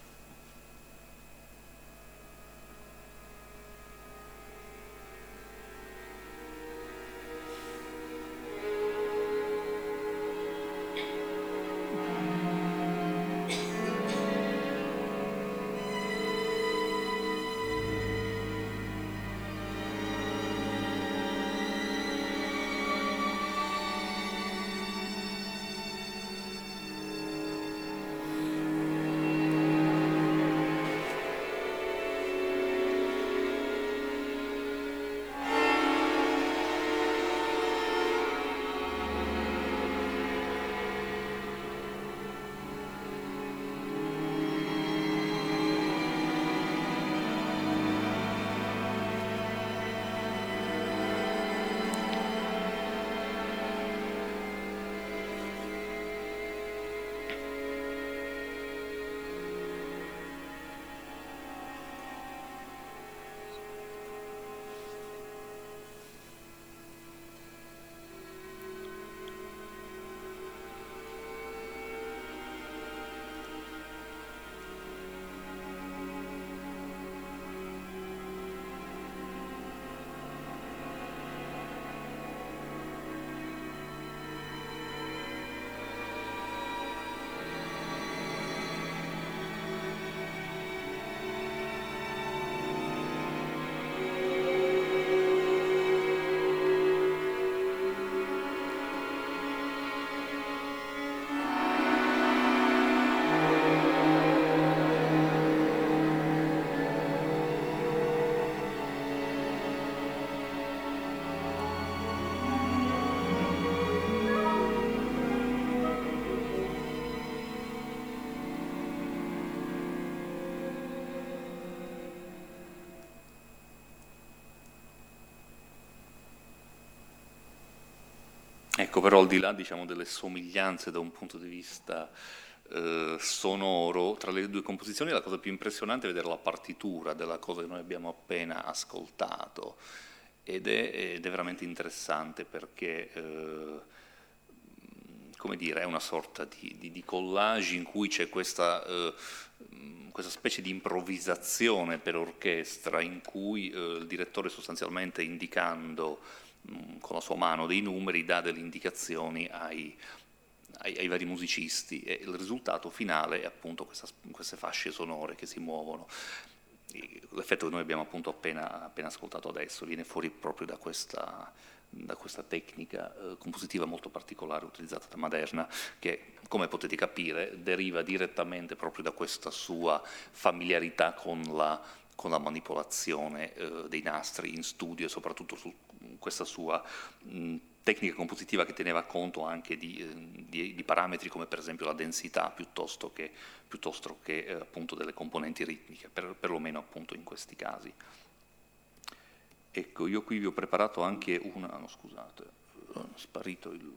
Ecco, però al di là, diciamo, delle somiglianze da un punto di vista eh, sonoro, tra le due composizioni la cosa più impressionante è vedere la partitura della cosa che noi abbiamo appena ascoltato, ed è, ed è veramente interessante perché, eh, come dire, è una sorta di, di, di collage in cui c'è questa, eh, questa specie di improvvisazione per orchestra in cui eh, il direttore sostanzialmente indicando con la sua mano dei numeri dà delle indicazioni ai, ai, ai vari musicisti, e il risultato finale è appunto questa, queste fasce sonore che si muovono. L'effetto che noi abbiamo appunto appena, appena ascoltato adesso viene fuori proprio da questa, da questa tecnica eh, compositiva molto particolare utilizzata da Maderna, che, come potete capire, deriva direttamente proprio da questa sua familiarità con la, con la manipolazione eh, dei nastri in studio, e soprattutto su questa sua mh, tecnica compositiva che teneva conto anche di, eh, di, di parametri come per esempio la densità piuttosto che, piuttosto che eh, appunto delle componenti ritmiche, per, perlomeno appunto in questi casi. Ecco, io qui vi ho preparato anche una, no scusate, è sparito il,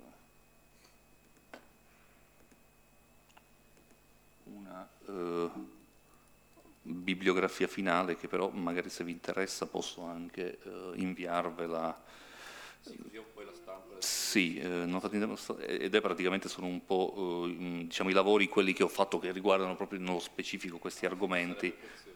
una eh, bibliografia finale che però magari se vi interessa posso anche eh, inviarvela. Sì, così ho poi la stampa. Sì, eh, non fate niente, ed è praticamente sono un po' eh, diciamo i lavori quelli che ho fatto che riguardano proprio nello specifico questi argomenti.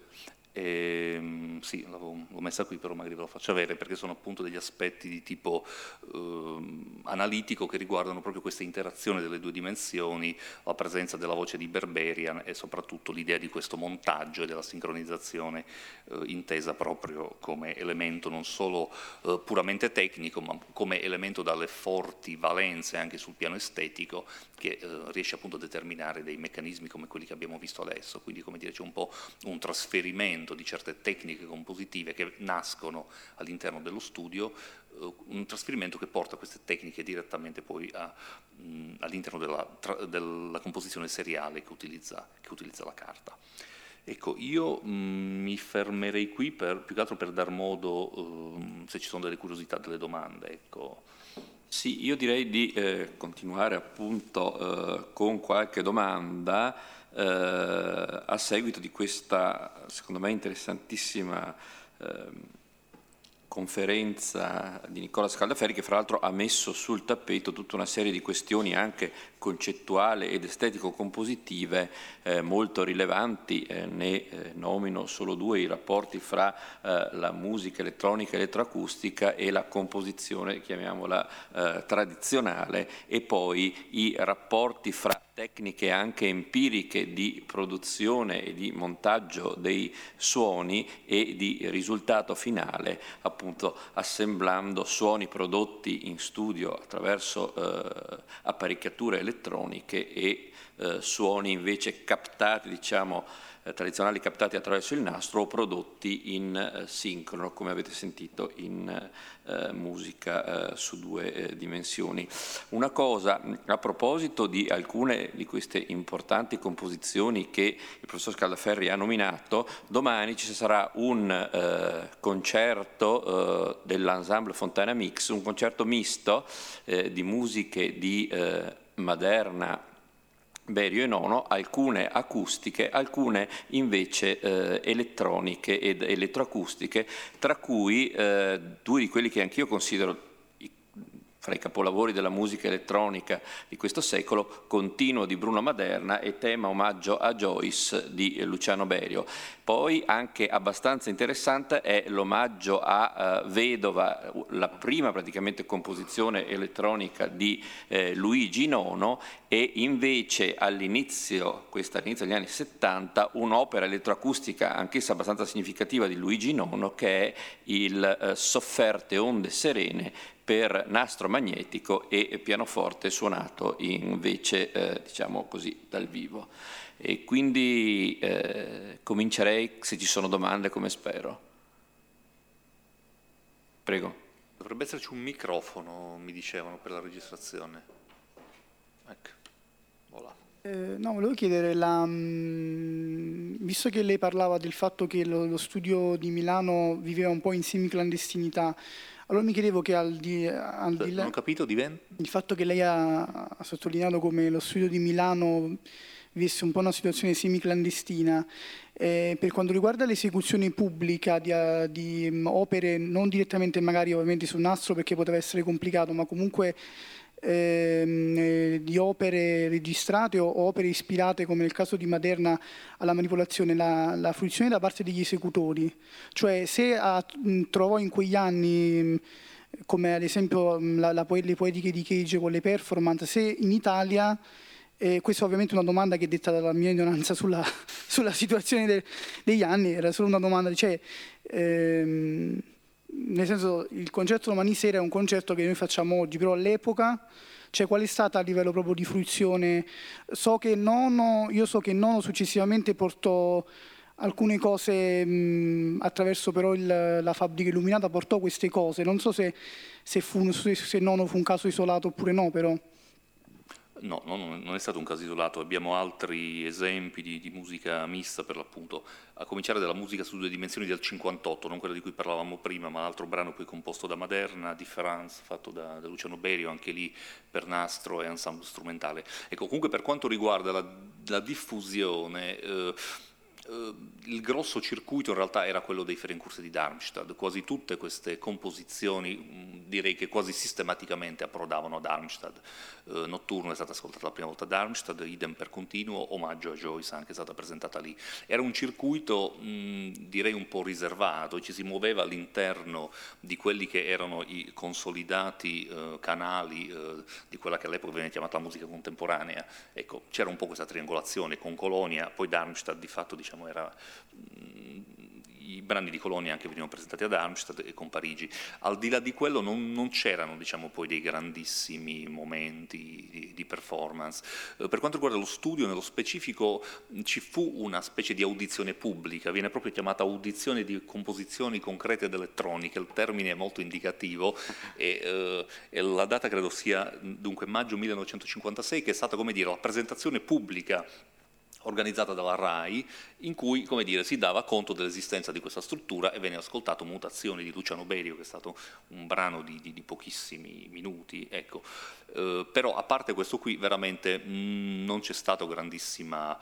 E, sì, l'ho messa qui, però magari ve lo faccio avere perché sono appunto degli aspetti di tipo eh, analitico che riguardano proprio questa interazione delle due dimensioni, la presenza della voce di Berberian e soprattutto l'idea di questo montaggio e della sincronizzazione eh, intesa proprio come elemento non solo eh, puramente tecnico, ma come elemento dalle forti valenze anche sul piano estetico che eh, riesce appunto a determinare dei meccanismi come quelli che abbiamo visto adesso. Quindi, come dire, c'è un po' un trasferimento di certe tecniche compositive che nascono all'interno dello studio, eh, un trasferimento che porta queste tecniche direttamente poi a, mh, all'interno della, tra, della composizione seriale che utilizza, che utilizza la carta. Ecco, io mh, mi fermerei qui per, più che altro per dar modo, eh, se ci sono delle curiosità, delle domande. Ecco. Sì, io direi di eh, continuare appunto eh, con qualche domanda eh, a seguito di questa, secondo me, interessantissima eh, conferenza di Nicola Scaldaferri, che fra l'altro ha messo sul tappeto tutta una serie di questioni anche concettuali ed estetico-compositive eh, molto rilevanti. Eh, ne eh, nomino solo due: i rapporti fra eh, la musica elettronica e elettroacustica e la composizione, chiamiamola eh, tradizionale, e poi i rapporti fra tecniche anche empiriche di produzione e di montaggio dei suoni e di risultato finale, appunto assemblando suoni prodotti in studio attraverso eh, apparecchiature elettroniche e eh, suoni invece captati, diciamo, eh, tradizionali, captati attraverso il nastro o prodotti in eh, sincrono, come avete sentito in eh, musica eh, su due eh, dimensioni. Una cosa a proposito di alcune di queste importanti composizioni che il professor Scaldaferri ha nominato: domani ci sarà un eh, concerto eh, dell'ensemble Fontana Mix, un concerto misto eh, di musiche di eh, Maderna, Berio e Nono, alcune acustiche, alcune invece eh, elettroniche ed elettroacustiche, tra cui eh, due di quelli che anch'io considero i, fra i capolavori della musica elettronica di questo secolo: Continuo di Bruno Maderna e Tema omaggio a Joyce di Luciano Berio. Poi anche abbastanza interessante è l'omaggio a uh, Vedova, la prima praticamente composizione elettronica di eh, Luigi Nono, e invece all'inizio, questa all'inizio degli anni settanta, un'opera elettroacustica anch'essa abbastanza significativa di Luigi Nono, che è il uh, Sofferte onde serene per nastro magnetico e pianoforte suonato invece, eh, diciamo così, dal vivo. E quindi eh, comincerei, se ci sono domande, come spero. Prego. Dovrebbe esserci un microfono, mi dicevano, per la registrazione. Ecco, voilà. Eh, no, volevo chiedere, la, mh, visto che lei parlava del fatto che lo, lo studio di Milano viveva un po' in semiclandestinità, allora mi chiedevo che al di, al di là... Non ho capito, diventa? Il fatto che lei ha, ha sottolineato come lo studio di Milano vivesse un po' una situazione semiclandestina, eh, per quanto riguarda l'esecuzione pubblica di, di um, opere, non direttamente magari ovviamente sul nastro perché poteva essere complicato, ma comunque ehm, eh, di opere registrate o opere ispirate, come nel caso di Maderna, alla manipolazione, la, la fruizione da parte degli esecutori, cioè se ha, mh, trovò in quegli anni... Mh, come ad esempio la, la, le poetiche di Cage con le performance, se in Italia, eh, questa è ovviamente una domanda che è detta dalla mia ignoranza sulla, sulla situazione de, degli anni, era solo una domanda, cioè, ehm, nel senso il concerto domani sera è un concerto che noi facciamo oggi, però all'epoca, cioè qual è stata a livello proprio di fruizione? So che Nono, io so che Nono successivamente portò alcune cose mh, attraverso però il, la fabbrica illuminata portò queste cose, non so se, se, fu, se, se Nono fu un caso isolato oppure no, però no, no, non è stato un caso isolato, abbiamo altri esempi di, di musica mista per l'appunto, a cominciare dalla musica su due dimensioni del cinquantotto, non quella di cui parlavamo prima, ma l'altro brano poi composto da Maderna, Difference, fatto da, da Luciano Berio, anche lì per nastro e ensemble strumentale. Ecco, comunque per quanto riguarda la, la diffusione, eh, il grosso circuito in realtà era quello dei Ferienkurse di Darmstadt, quasi tutte queste composizioni direi che quasi sistematicamente approdavano a Darmstadt. Eh, Notturno è stata ascoltata la prima volta a Darmstadt, idem per Continuo, Omaggio a Joyce anche è stata presentata lì. Era un circuito mh, direi un po' riservato, ci si muoveva all'interno di quelli che erano i consolidati eh, canali eh, di quella che all'epoca veniva chiamata la musica contemporanea. Ecco, c'era un po' questa triangolazione con Colonia, poi Darmstadt di fatto diciamo era mh, i brani di Colonia anche venivano presentati ad Darmstadt e con Parigi. Al di là di quello non, non c'erano diciamo, poi dei grandissimi momenti di, di performance. Eh, per quanto riguarda lo studio, nello specifico ci fu una specie di audizione pubblica, viene proprio chiamata audizione di composizioni concrete ed elettroniche, il termine è molto indicativo e, eh, e la data credo sia dunque maggio millenovecentocinquantasei, che è stata come dire la presentazione pubblica organizzata dalla RAI, in cui come dire, si dava conto dell'esistenza di questa struttura e venne ascoltato Mutazioni di Luciano Berio, che è stato un brano di, di, di pochissimi minuti. Ecco. Eh, però a parte questo qui veramente mh, non c'è stata grandissima,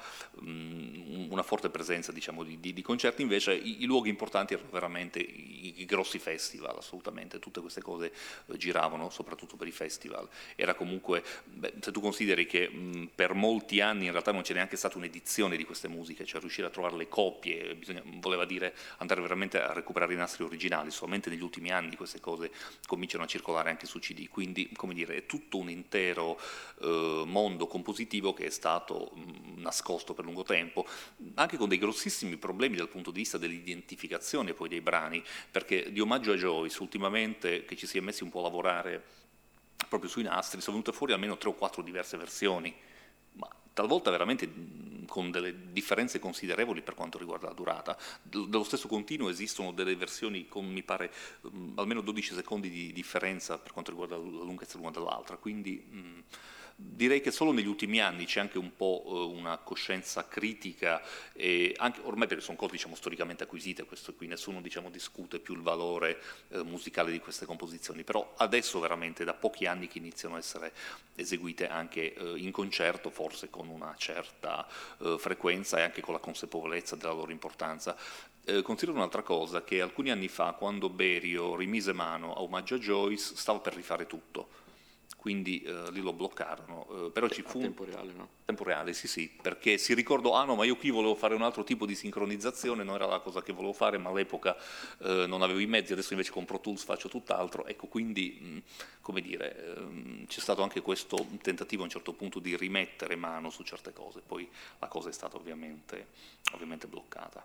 mh, una forte presenza diciamo, di, di, di concerti, invece i, i luoghi importanti erano veramente i, i grossi festival, assolutamente, tutte queste cose eh, giravano soprattutto per i festival. Era comunque, beh, se tu consideri che mh, per molti anni in realtà non c'è neanche stata un'edizione di queste musiche, cioè riuscire a trovare le copie, bisogna, voleva dire andare veramente a recuperare i nastri originali, solamente negli ultimi anni queste cose cominciano a circolare anche su C D, quindi come dire è tutto un intero eh, mondo compositivo che è stato mh, nascosto per lungo tempo, anche con dei grossissimi problemi dal punto di vista dell'identificazione poi dei brani, perché di Omaggio a Joyce ultimamente che ci si è messi un po' a lavorare proprio sui nastri sono venute fuori almeno tre o quattro diverse versioni, ma talvolta veramente con delle differenze considerevoli per quanto riguarda la durata. Dello stesso Continuo esistono delle versioni con, mi pare, um, almeno dodici secondi di differenza per quanto riguarda la lunghezza l'una dall'altra, quindi mh, direi che solo negli ultimi anni c'è anche un po' uh, una coscienza critica, e anche ormai perché sono cose diciamo, storicamente acquisite, questo qui nessuno diciamo, discute più il valore uh, musicale di queste composizioni, però adesso veramente da pochi anni che iniziano a essere eseguite anche uh, in concerto, forse con una certa uh, frequenza e anche con la consapevolezza della loro importanza. Eh, considero un'altra cosa, che alcuni anni fa, quando Berio rimise mano a Omaggio a Joyce, stava per rifare tutto. Quindi eh, lì lo bloccarono, eh, però ci fu... tempo reale, no? Tempo reale, sì sì, perché si ricordò, ah no, ma io qui volevo fare un altro tipo di sincronizzazione, non era la cosa che volevo fare, ma all'epoca eh, non avevo i mezzi, adesso invece con Pro Tools faccio tutt'altro, ecco, quindi, mh, come dire, ehm, c'è stato anche questo tentativo a un certo punto di rimettere mano su certe cose, poi la cosa è stata ovviamente, ovviamente bloccata.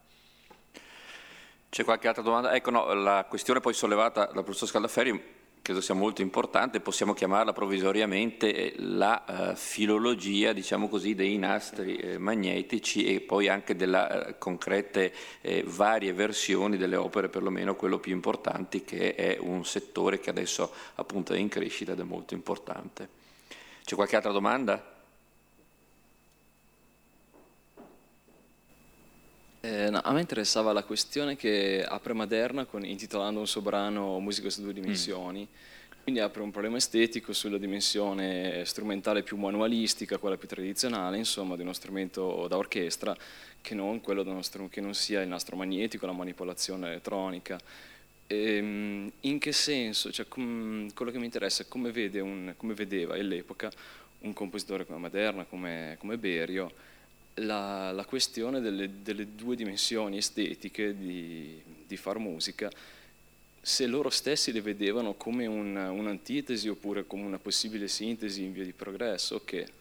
C'è qualche altra domanda? Ecco, no, la questione poi sollevata dal professor Scaldaferri credo sia molto importante, possiamo chiamarla provvisoriamente la uh, filologia, diciamo così, dei nastri eh, magnetici e poi anche delle uh, concrete eh, varie versioni delle opere, perlomeno quello più importanti, che è un settore che adesso appunto è in crescita ed è molto importante. C'è qualche altra domanda? Eh, no, a me interessava la questione che apre Maderna con, intitolando un suo brano Musica su due dimensioni, mm. quindi apre un problema estetico sulla dimensione strumentale più manualistica, quella più tradizionale, insomma, di uno strumento da orchestra, che non quello da uno str- che non sia il nastro magnetico, la manipolazione elettronica. E, in che senso? Cioè, com, quello che mi interessa è come, vede un, come vedeva all'epoca un compositore come Maderna, come, come Berio, la, la questione delle, delle due dimensioni estetiche di, di far musica, se loro stessi le vedevano come un, un'antitesi oppure come una possibile sintesi in via di progresso, o che?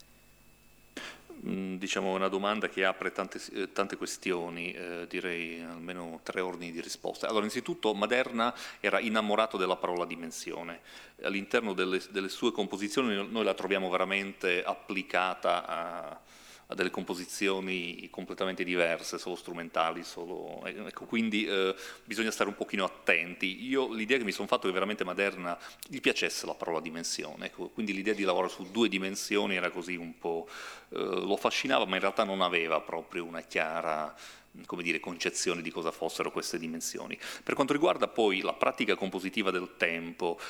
Diciamo una domanda che apre tante, tante questioni, eh, direi almeno tre ordini di risposta. Allora, innanzitutto Maderna era innamorato della parola dimensione. All'interno delle, delle sue composizioni noi la troviamo veramente applicata a, a delle composizioni completamente diverse, solo strumentali, solo, ecco, quindi eh, bisogna stare un pochino attenti. Io l'idea che mi sono fatto è che veramente Maderna gli piacesse la parola dimensione, ecco, quindi l'idea di lavorare su due dimensioni era così un po', eh, lo affascinava, ma in realtà non aveva proprio una chiara, come dire, concezione di cosa fossero queste dimensioni. Per quanto riguarda poi la pratica compositiva del tempo,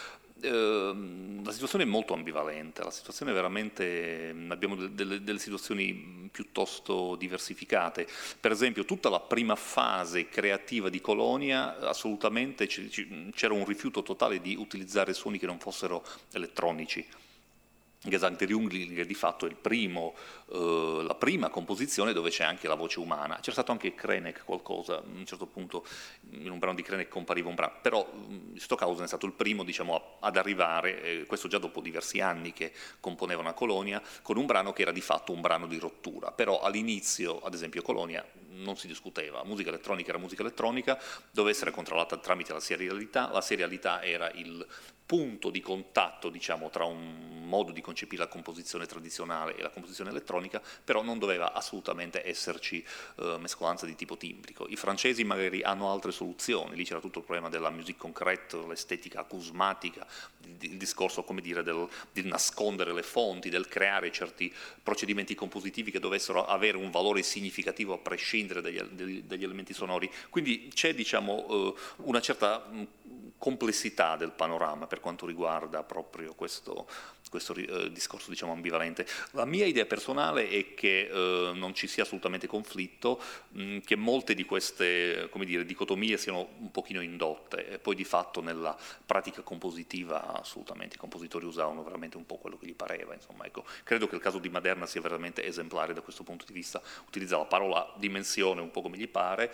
la situazione è molto ambivalente, la situazione è veramente, abbiamo delle, delle situazioni piuttosto diversificate. Per esempio, tutta la prima fase creativa di Colonia, assolutamente c'era un rifiuto totale di utilizzare suoni che non fossero elettronici. Gesang der Jüngling di fatto è il primo, eh, la prima composizione dove c'è anche la voce umana. C'era stato anche Krenek qualcosa, a un certo punto in un brano di Krenek compariva un brano, però Stockhausen è stato il primo, diciamo, ad arrivare, eh, questo già dopo diversi anni che componeva una Colonia, con un brano che era di fatto un brano di rottura, però all'inizio, ad esempio Colonia, non si discuteva, musica elettronica era musica elettronica, doveva essere controllata tramite la serialità, la serialità era il punto di contatto, diciamo, tra un modo di concepire la composizione tradizionale e la composizione elettronica, però non doveva assolutamente esserci eh, mescolanza di tipo timbrico. I francesi magari hanno altre soluzioni, lì c'era tutto il problema della musique concrète, l'estetica acusmatica, il, il discorso, come dire, del, di nascondere le fonti, del creare certi procedimenti compositivi che dovessero avere un valore significativo a prescindere dagli, degli, dagli elementi sonori. Quindi c'è, diciamo, eh, una certa mh, complessità del panorama per quanto riguarda proprio questo, questo eh, discorso, diciamo, ambivalente. La mia idea personale è che eh, non ci sia assolutamente conflitto, mh, che molte di queste, come dire, dicotomie siano un pochino indotte, e poi di fatto nella pratica compositiva assolutamente i compositori usavano veramente un po' quello che gli pareva, insomma, ecco. Credo che il caso di Maderna sia veramente esemplare da questo punto di vista, utilizza la parola dimensione un po' come gli pare,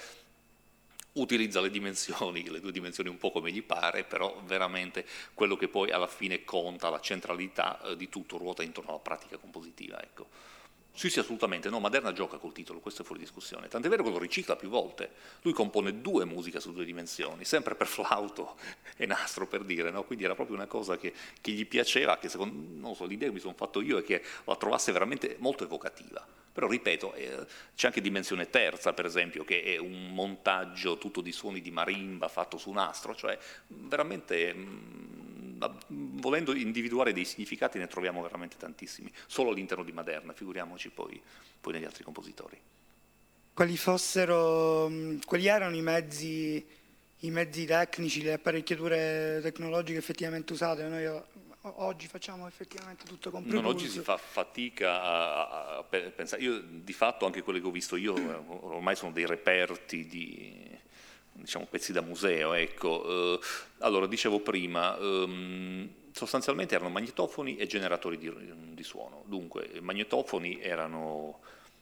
utilizza le dimensioni, le due dimensioni un po' come gli pare, però veramente quello che poi alla fine conta, la centralità eh, di tutto ruota intorno alla pratica compositiva, ecco. Sì, sì, assolutamente, no, Maderna gioca col titolo, questo è fuori discussione, tant'è vero che lo ricicla più volte, lui compone due musiche su due dimensioni, sempre per flauto e nastro, per dire, no? Quindi era proprio una cosa che, che gli piaceva, che secondo, non so, l'idea che mi sono fatto io è che la trovasse veramente molto evocativa, però ripeto, eh, c'è anche dimensione terza, per esempio, che è un montaggio tutto di suoni di marimba fatto su nastro, cioè veramente... Mh, volendo individuare dei significati ne troviamo veramente tantissimi, solo all'interno di Maderna, figuriamoci poi, poi negli altri compositori. Quali fossero, quali erano i mezzi, i mezzi tecnici, le apparecchiature tecnologiche effettivamente usate? Noi oggi facciamo effettivamente tutto con Pro Non, Tools. oggi si fa fatica a, a pensare, io di fatto anche quelle che ho visto io ormai sono dei reperti di... diciamo pezzi da museo, ecco. Eh, allora, dicevo prima, ehm, sostanzialmente erano magnetofoni e generatori di, di suono, dunque i magnetofoni erano,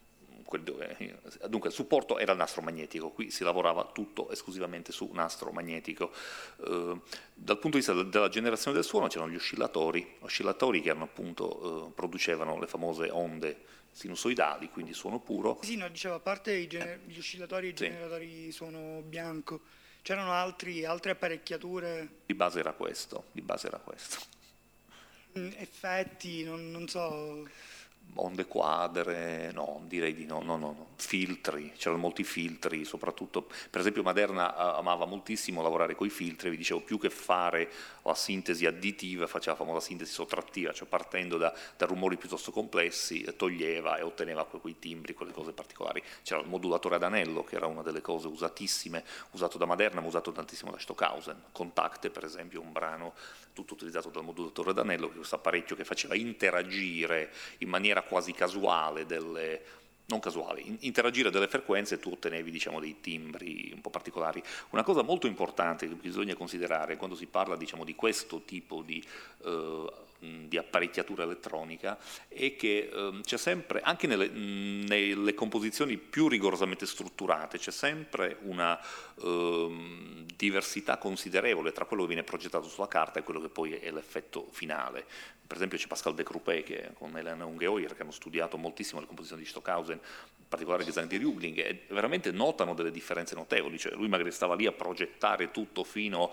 dunque il supporto era il nastro magnetico, qui si lavorava tutto esclusivamente su nastro magnetico. Eh, dal punto di vista della generazione del suono c'erano gli oscillatori, oscillatori che erano appunto, eh, producevano le famose onde sinusoidali, quindi suono puro. Sì, no, dicevo, a parte i gener- gli oscillatori e i Sì. generatori suono bianco, c'erano altri, altre apparecchiature? Di base era questo, di base era questo. Effetti, non, non so... onde quadre, no, direi di no, no, no, no. Filtri, c'erano molti filtri, soprattutto, per esempio Maderna amava moltissimo lavorare con i filtri, vi dicevo, più che fare la sintesi additiva, faceva la famosa sintesi sottrattiva, cioè partendo da, da rumori piuttosto complessi, toglieva e otteneva quei timbri, quelle cose particolari. C'era il modulatore ad anello, che era una delle cose usatissime, usato da Maderna, ma usato tantissimo da Stockhausen. Contact, per esempio, un brano tutto utilizzato dal modulatore ad anello, che è questo apparecchio che faceva interagire in maniera quasi casuale delle, non casuali, interagire delle frequenze e tu ottenevi, diciamo, dei timbri un po' particolari. Una cosa molto importante che bisogna considerare quando si parla, diciamo, di questo tipo di, eh, di apparecchiatura elettronica è che eh, c'è sempre, anche nelle, nelle composizioni più rigorosamente strutturate, c'è sempre una eh, diversità considerevole tra quello che viene progettato sulla carta e quello che poi è l'effetto finale. Per esempio c'è Pascal de Crupé che con Hélène Ungeheuer, che hanno studiato moltissimo le composizioni di Stockhausen, in particolare Gesang di Rübling, e veramente notano delle differenze notevoli. Cioè, lui magari stava lì a progettare tutto fino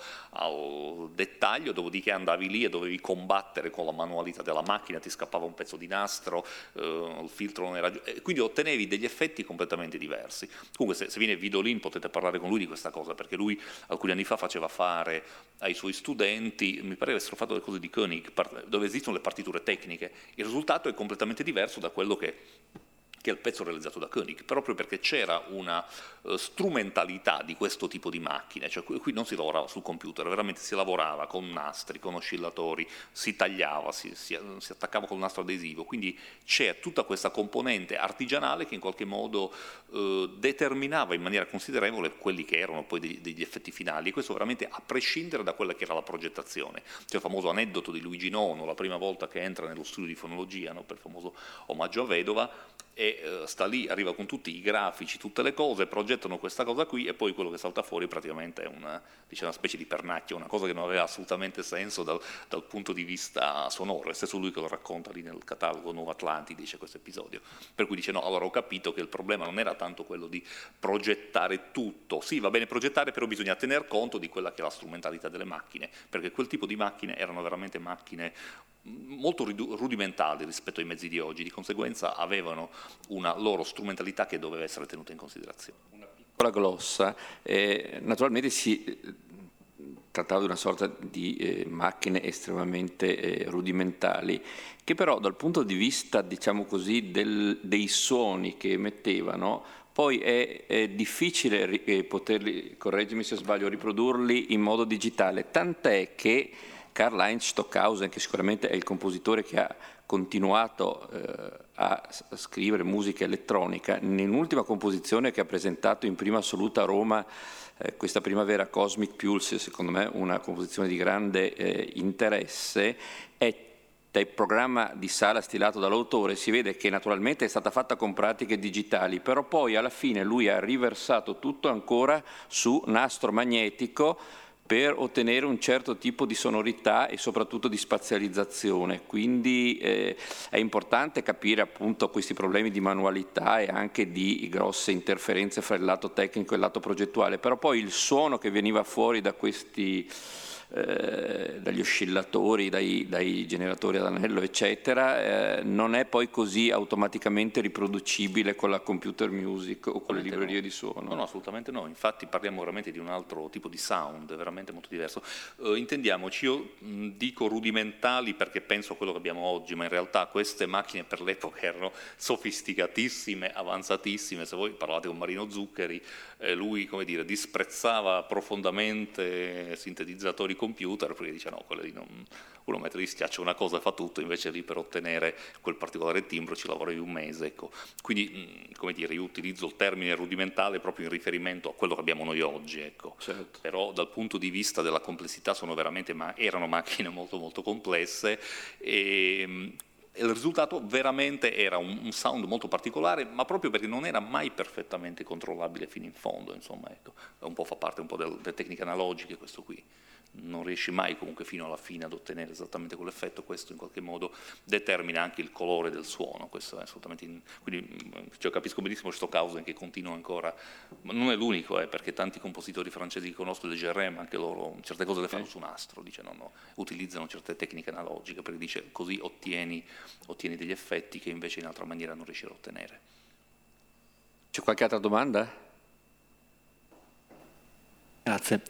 al dettaglio, dopodiché andavi lì e dovevi combattere con la manualità della macchina, ti scappava un pezzo di nastro, eh, il filtro non era giù, e quindi ottenevi degli effetti completamente diversi. Comunque se, se viene Vidolin potete parlare con lui di questa cosa, perché lui alcuni anni fa faceva fare ai suoi studenti, mi pare avessero fatto le cose di Koenig, dove esistono le partiture tecniche, il risultato è completamente diverso da quello che che è il pezzo realizzato da Koenig, proprio perché c'era una uh, strumentalità di questo tipo di macchine, cioè qui, qui non si lavorava sul computer, veramente si lavorava con nastri, con oscillatori, si tagliava, si, si, si attaccava col nastro adesivo, quindi c'è tutta questa componente artigianale che in qualche modo uh, determinava in maniera considerevole quelli che erano poi degli, degli effetti finali, e questo veramente a prescindere da quella che era la progettazione. C'è il famoso aneddoto di Luigi Nono, la prima volta che entra nello studio di fonologia, no, per il famoso omaggio a Vedova, e uh, sta lì, arriva con tutti i grafici, tutte le cose, progettano questa cosa qui e poi quello che salta fuori praticamente è una, diciamo, una specie di pernacchio, una cosa che non aveva assolutamente senso dal, dal punto di vista sonoro. È stesso lui che lo racconta lì nel catalogo Nuovo Atlantide, dice questo episodio, per cui dice no, allora ho capito che il problema non era tanto quello di progettare tutto, sì va bene progettare, però bisogna tener conto di quella che è la strumentalità delle macchine, perché quel tipo di macchine erano veramente macchine molto rudimentali rispetto ai mezzi di oggi, di conseguenza avevano una loro strumentalità che doveva essere tenuta in considerazione. Una piccola glossa, eh, naturalmente si eh, trattava di una sorta di eh, macchine estremamente eh, rudimentali, che però dal punto di vista, diciamo così, del, dei suoni che emettevano, poi è, è difficile eh, poterli, correggimi se sbaglio, riprodurli in modo digitale, tant'è che Karl-Heinz Stockhausen, che sicuramente è il compositore che ha continuato eh, a scrivere musica elettronica, nell'ultima composizione che ha presentato in prima assoluta a Roma, eh, questa primavera, Cosmic Pulse, secondo me una composizione di grande eh, interesse, è dal programma di sala stilato dall'autore, si vede che naturalmente è stata fatta con pratiche digitali, però poi alla fine lui ha riversato tutto ancora su nastro magnetico per ottenere un certo tipo di sonorità e soprattutto di spazializzazione. Quindi eh, è importante capire appunto questi problemi di manualità e anche di grosse interferenze fra il lato tecnico e il lato progettuale, però poi il suono che veniva fuori da questi Eh, dagli oscillatori, dai, dai generatori ad anello eccetera, eh, non è poi così automaticamente riproducibile con la computer music o con le librerie no. di suono. No, no, assolutamente no, infatti parliamo veramente di un altro tipo di sound, veramente molto diverso. Eh, intendiamoci, io mh, dico rudimentali perché penso a quello che abbiamo oggi, ma in realtà queste macchine per l'epoca erano sofisticatissime, avanzatissime. Se voi parlate con Marino Zuccheri, eh, lui, come dire, disprezzava profondamente sintetizzatori computer, perché dice no, quello lì non, uno mette lì, schiaccia una cosa e fa tutto, invece lì per ottenere quel particolare timbro ci lavori un mese, ecco. Quindi, mh, come dire, io utilizzo il termine rudimentale proprio in riferimento a quello che abbiamo noi oggi, ecco. Certo. Però dal punto di vista della complessità sono veramente, ma erano macchine molto molto complesse e mh, il risultato veramente era un, un sound molto particolare, ma proprio perché non era mai perfettamente controllabile fino in fondo, insomma, ecco. Un po' fa parte un po' del, delle tecniche analogiche questo qui. non riesci mai comunque fino alla fine ad ottenere esattamente quell'effetto, questo in qualche modo determina anche il colore del suono, questo è assolutamente, in, quindi cioè, capisco benissimo Stockhausen che continua ancora, ma non è l'unico, eh, perché tanti compositori francesi che conosco, Le Gerem, anche loro certe cose le fanno su nastro, dice no, no, utilizzano certe tecniche analogiche, perché dice così ottieni, ottieni degli effetti che invece in altra maniera non riesci a ottenere. C'è qualche altra domanda? Grazie.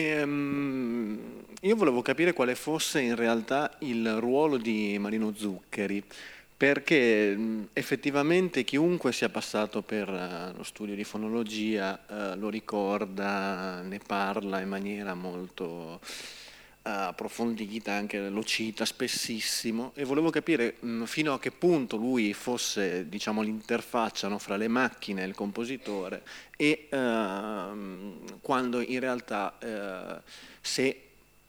Ehm, io volevo capire quale fosse in realtà il ruolo di Marino Zuccheri, perché mh, effettivamente chiunque sia passato per uh, lo studio di fonologia uh, lo ricorda, ne parla in maniera molto uh, approfondita, anche lo cita spessissimo, e volevo capire mh, fino a che punto lui fosse, diciamo, l'interfaccia, no, fra le macchine e il compositore, e uh, quando in realtà uh, se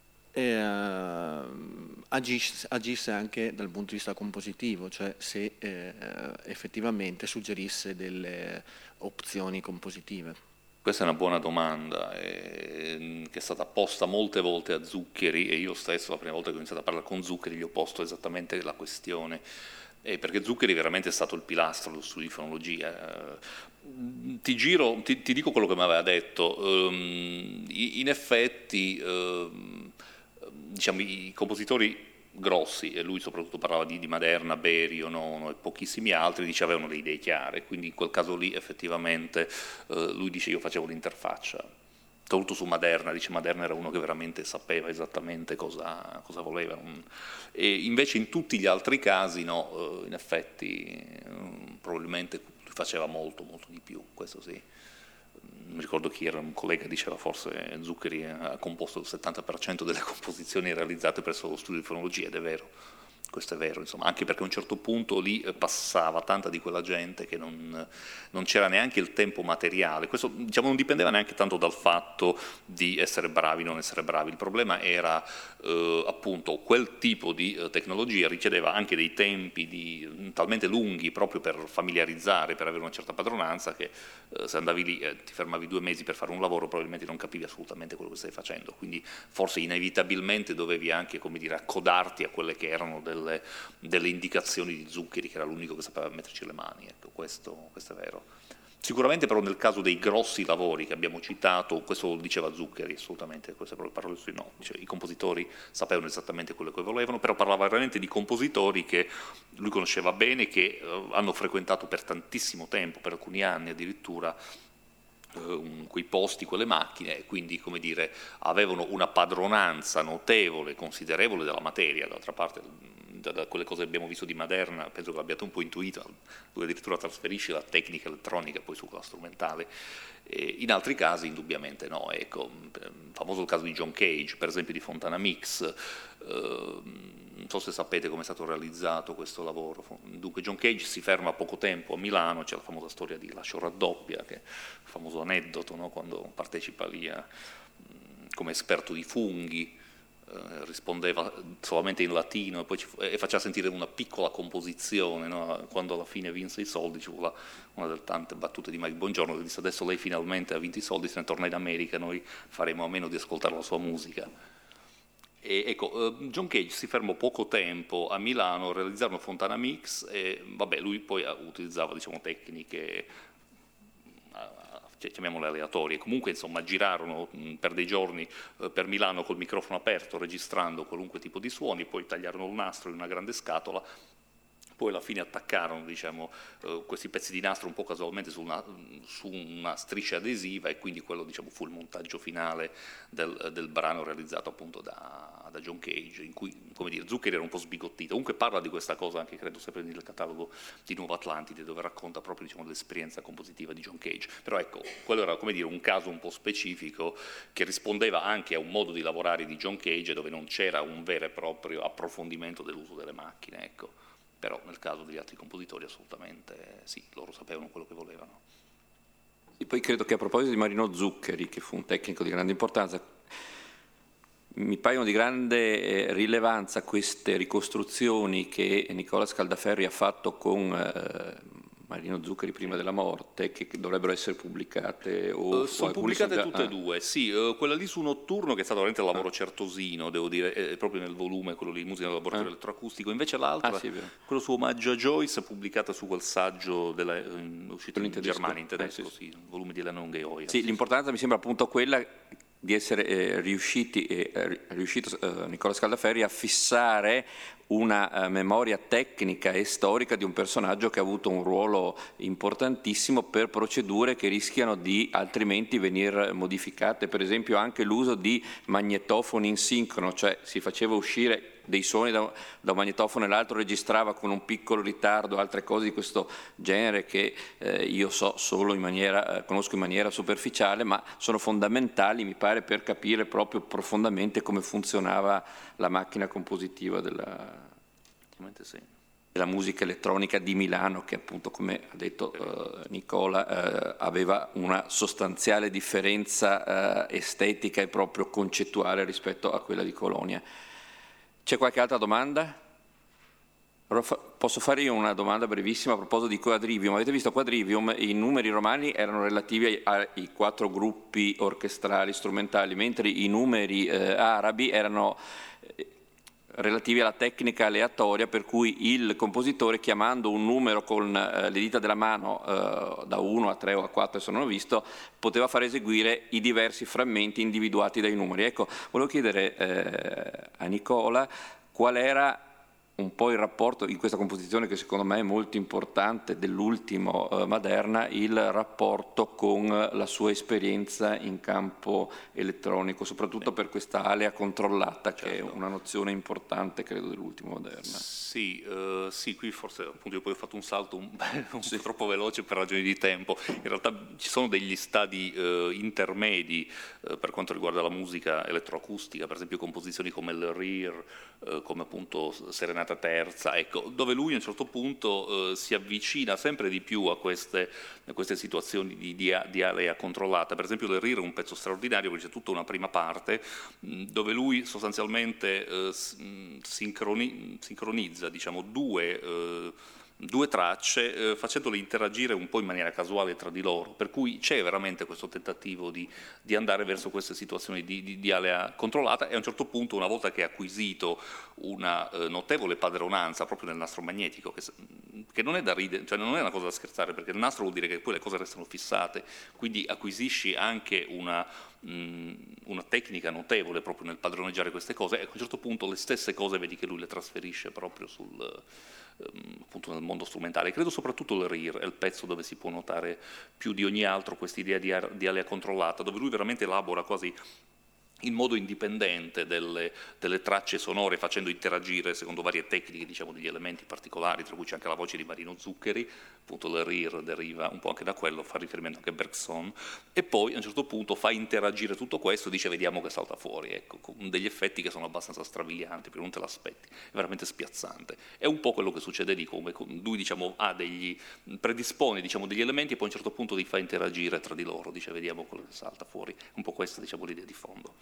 eh, agisse, agisse anche dal punto di vista compositivo, cioè se eh, effettivamente suggerisse delle opzioni compositive. Questa è una buona domanda eh, che è stata posta molte volte a Zuccheri, e io stesso la prima volta che ho iniziato a parlare con Zuccheri gli ho posto esattamente la questione, eh, perché Zuccheri veramente è stato il pilastro dello studio di fonologia. Eh, ti giro, ti, ti dico quello che mi aveva detto, um, in effetti um, diciamo, i compositori grossi, e lui soprattutto parlava di, di Maderna, Berio, Nono e pochissimi altri, dice avevano le idee chiare, quindi in quel caso lì effettivamente eh, lui dice io facevo l'interfaccia, soprattutto su Maderna, dice Maderna era uno che veramente sapeva esattamente cosa, cosa voleva, e invece in tutti gli altri casi no, eh, in effetti eh, probabilmente lui faceva molto molto di più, questo sì. Mi ricordo chi era un collega, diceva forse Zuccheri ha composto il settanta per cento delle composizioni realizzate presso lo studio di fonologia, ed è vero, questo è vero, insomma, anche perché a un certo punto lì passava tanta di quella gente che non, non c'era neanche il tempo materiale, questo diciamo, non dipendeva neanche tanto dal fatto di essere bravi o non essere bravi, il problema era eh, appunto quel tipo di eh, tecnologia richiedeva anche dei tempi di, talmente lunghi proprio per familiarizzare, per avere una certa padronanza, che eh, se andavi lì e eh, ti fermavi due mesi per fare un lavoro probabilmente non capivi assolutamente quello che stai facendo, quindi forse inevitabilmente dovevi anche, come dire, accodarti a quelle che erano delle Delle, delle indicazioni di Zuccheri, che era l'unico che sapeva metterci le mani, ecco, questo, questo è vero. Sicuramente però nel caso dei grossi lavori che abbiamo citato, questo lo diceva Zuccheri, assolutamente, queste parole sui no, dice, i compositori sapevano esattamente quello che volevano, però parlava veramente di compositori che lui conosceva bene, che eh, hanno frequentato per tantissimo tempo, per alcuni anni addirittura, quei posti, quelle macchine, e quindi, come dire, avevano una padronanza notevole, considerevole della materia. D'altra parte, da, da quelle cose che abbiamo visto di Maderna, penso che l'abbiate un po' intuito, lui addirittura trasferisce la tecnica elettronica poi su quella strumentale. E in altri casi indubbiamente no, ecco, famoso il caso di John Cage, per esempio, di Fontana Mix. eh, non so se sapete come è stato realizzato questo lavoro. Dunque John Cage si ferma poco tempo a Milano, c'è la famosa storia di Lascio raddoppia, che è il famoso aneddoto, no? Quando partecipa lì a, come esperto di funghi, eh, rispondeva solamente in latino e poi ci fu, e faceva sentire una piccola composizione, no? Quando alla fine vinse i soldi, ci fu la, una delle tante battute di Mike Bongiorno che disse adesso lei finalmente ha vinto i soldi, se ne torna in America, noi faremo a meno di ascoltare la sua musica. E ecco, John Cage si fermò poco tempo a Milano, realizzarono Fontana Mix e vabbè, lui poi utilizzava, diciamo, tecniche, chiamiamole aleatorie, comunque insomma girarono per dei giorni per Milano col microfono aperto, registrando qualunque tipo di suoni, poi tagliarono il nastro in una grande scatola, poi alla fine attaccarono, diciamo, eh, questi pezzi di nastro un po' casualmente su una, su una striscia adesiva, e quindi quello, diciamo, fu il montaggio finale del, del brano realizzato appunto da, da John Cage, in cui, come dire, Zuccheri era un po' sbigottito. Comunque parla di questa cosa anche, credo, sempre nel catalogo di Nuova Atlantide, dove racconta proprio, diciamo, l'esperienza compositiva di John Cage. Però ecco, quello era, come dire, un caso un po' specifico che rispondeva anche a un modo di lavorare di John Cage dove non c'era un vero e proprio approfondimento dell'uso delle macchine, ecco. Però nel caso degli altri compositori assolutamente sì, loro sapevano quello che volevano. E poi credo che a proposito di Marino Zuccheri, che fu un tecnico di grande importanza, mi paiono di grande rilevanza queste ricostruzioni che Nicola Scaldaferri ha fatto con eh, Marino Zuccheri prima della morte, che dovrebbero essere pubblicate? O uh, sono pubblicate sono già... tutte e ah. due, sì, uh, quella lì su Notturno, che è stato veramente un lavoro ah. certosino, devo dire, è proprio nel volume, quello lì, Musica del laboratorio ah. elettroacustico, invece l'altra, ah, sì, quello su Omaggio a Joyce, è pubblicata su quel saggio della, uh, uscito in, in Germania, in tedesco, eh, sì, sì. Sì, il volume di Lennon e Hoyer. Sì, sì, l'importanza mi sembra appunto quella di essere eh, riusciti, eh, riuscito eh, Nicola Scaldaferri a fissare una uh, memoria tecnica e storica di un personaggio che ha avuto un ruolo importantissimo per procedure che rischiano di altrimenti venire modificate, per esempio anche l'uso di magnetofoni in sincrono, cioè si faceva uscire dei suoni da, da un magnetofono e l'altro registrava con un piccolo ritardo, altre cose di questo genere che eh, io so solo in maniera, eh, conosco in maniera superficiale, ma sono fondamentali, mi pare, per capire proprio profondamente come funzionava la macchina compositiva della, sì. della musica elettronica di Milano, che appunto, come ha detto eh, Nicola, eh, aveva una sostanziale differenza eh, estetica e proprio concettuale rispetto a quella di Colonia. C'è qualche altra domanda? Allora, fa, posso fare io una domanda brevissima a proposito di Quadrivium. Avete visto Quadrivium? I numeri romani erano relativi ai, ai quattro gruppi orchestrali strumentali, mentre i numeri eh, arabi erano eh, relativi alla tecnica aleatoria, per cui il compositore, chiamando un numero con eh, le dita della mano eh, da uno a tre o a quattro, se non ho visto, poteva far eseguire i diversi frammenti individuati dai numeri. Ecco, volevo chiedere eh, a Nicola qual era un po' il rapporto in questa composizione, che secondo me è molto importante, dell'ultimo eh, Maderna, il rapporto con la sua esperienza in campo elettronico, soprattutto per questa alea controllata, certo, che è una nozione importante, credo, dell'ultimo Maderna. Sì, uh, sì, qui forse appunto io poi ho fatto un salto un, un sì. po' troppo veloce per ragioni di tempo. In realtà ci sono degli stadi uh, intermedi uh, per quanto riguarda la musica elettroacustica, per esempio composizioni come il Rear, uh, come appunto Serenata terza, ecco, dove lui a un certo punto eh, si avvicina sempre di più a queste, a queste situazioni di, di, di alea controllata. Per esempio il Rear è un pezzo straordinario, perché c'è tutta una prima parte mh, dove lui sostanzialmente eh, sincroni, sincronizza diciamo, due eh, due tracce eh, facendole interagire un po' in maniera casuale tra di loro, per cui c'è veramente questo tentativo di, di andare verso queste situazioni di, di, di alea controllata, e a un certo punto, una volta che ha acquisito una eh, notevole padronanza proprio nel nastro magnetico, che, che non è da ridere, cioè non è una cosa da scherzare, perché il nastro vuol dire che poi le cose restano fissate, quindi acquisisci anche una una tecnica notevole proprio nel padroneggiare queste cose, e a un certo punto le stesse cose vedi che lui le trasferisce proprio sul, appunto nel mondo strumentale. Credo soprattutto il Rear è il pezzo dove si può notare più di ogni altro questa idea di, di alea controllata, dove lui veramente elabora quasi in modo indipendente delle, delle tracce sonore, facendo interagire secondo varie tecniche, diciamo, degli elementi particolari, tra cui c'è anche la voce di Marino Zuccheri, appunto il Rear deriva un po' anche da quello, fa riferimento anche a Bergson, e poi a un certo punto fa interagire tutto questo e dice vediamo che salta fuori, ecco, con degli effetti che sono abbastanza strabilianti, perché non te l'aspetti, è veramente spiazzante. È un po' quello che succede lì, come lui diciamo ha degli, predispone diciamo degli elementi e poi a un certo punto li fa interagire tra di loro, dice vediamo quello che salta fuori, un po' questa diciamo l'idea di fondo.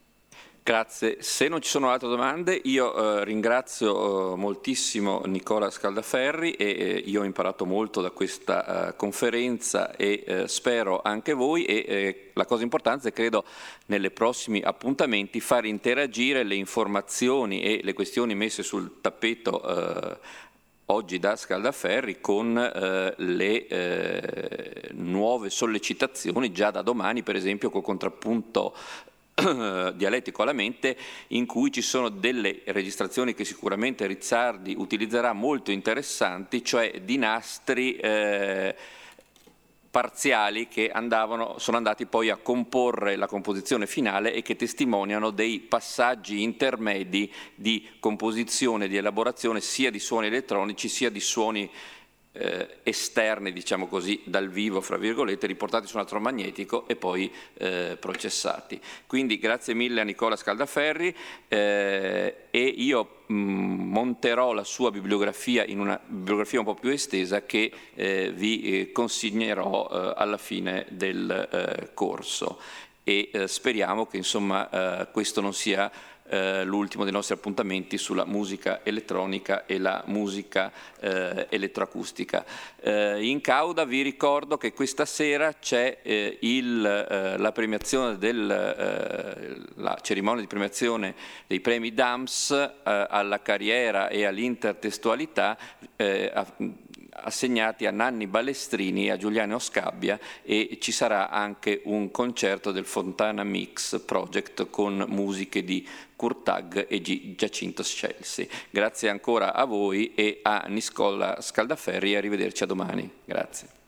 Grazie. Se non ci sono altre domande, io eh, ringrazio eh, moltissimo Nicola Scaldaferri, e eh, io ho imparato molto da questa eh, conferenza, e eh, spero anche voi, e eh, la cosa importante è, credo, nelle prossimi appuntamenti far interagire le informazioni e le questioni messe sul tappeto eh, oggi da Scaldaferri con eh, le eh, nuove sollecitazioni già da domani, per esempio col contrappunto dialettico alla mente, in cui ci sono delle registrazioni che sicuramente Rizzardi utilizzerà molto interessanti, cioè di nastri eh, parziali che andavano, sono andati poi a comporre la composizione finale e che testimoniano dei passaggi intermedi di composizione, di elaborazione sia di suoni elettronici sia di suoni Eh, esterni, diciamo così, dal vivo, fra virgolette, riportati su un altro magnetico e poi eh, processati. Quindi grazie mille a Nicola Scaldaferri, eh, e io mh, monterò la sua bibliografia in una bibliografia un po' più estesa che eh, vi eh, consignerò eh, alla fine del eh, corso, e eh, speriamo che insomma eh, questo non sia eh, l'ultimo dei nostri appuntamenti sulla musica elettronica e la musica eh, elettroacustica. Eh, in cauda vi ricordo che questa sera c'è eh, il, eh, la premiazione del, eh, la cerimonia di premiazione dei premi D A M S eh, alla carriera e all'intertestualità eh, a, assegnati a Nanni Balestrini e a Giuliano Scabbia, e ci sarà anche un concerto del Fontana Mix Project con musiche di Kurtag e di Giacinto Scelsi. Grazie ancora a voi e a Nicola Scaldaferri, e arrivederci a domani. Grazie.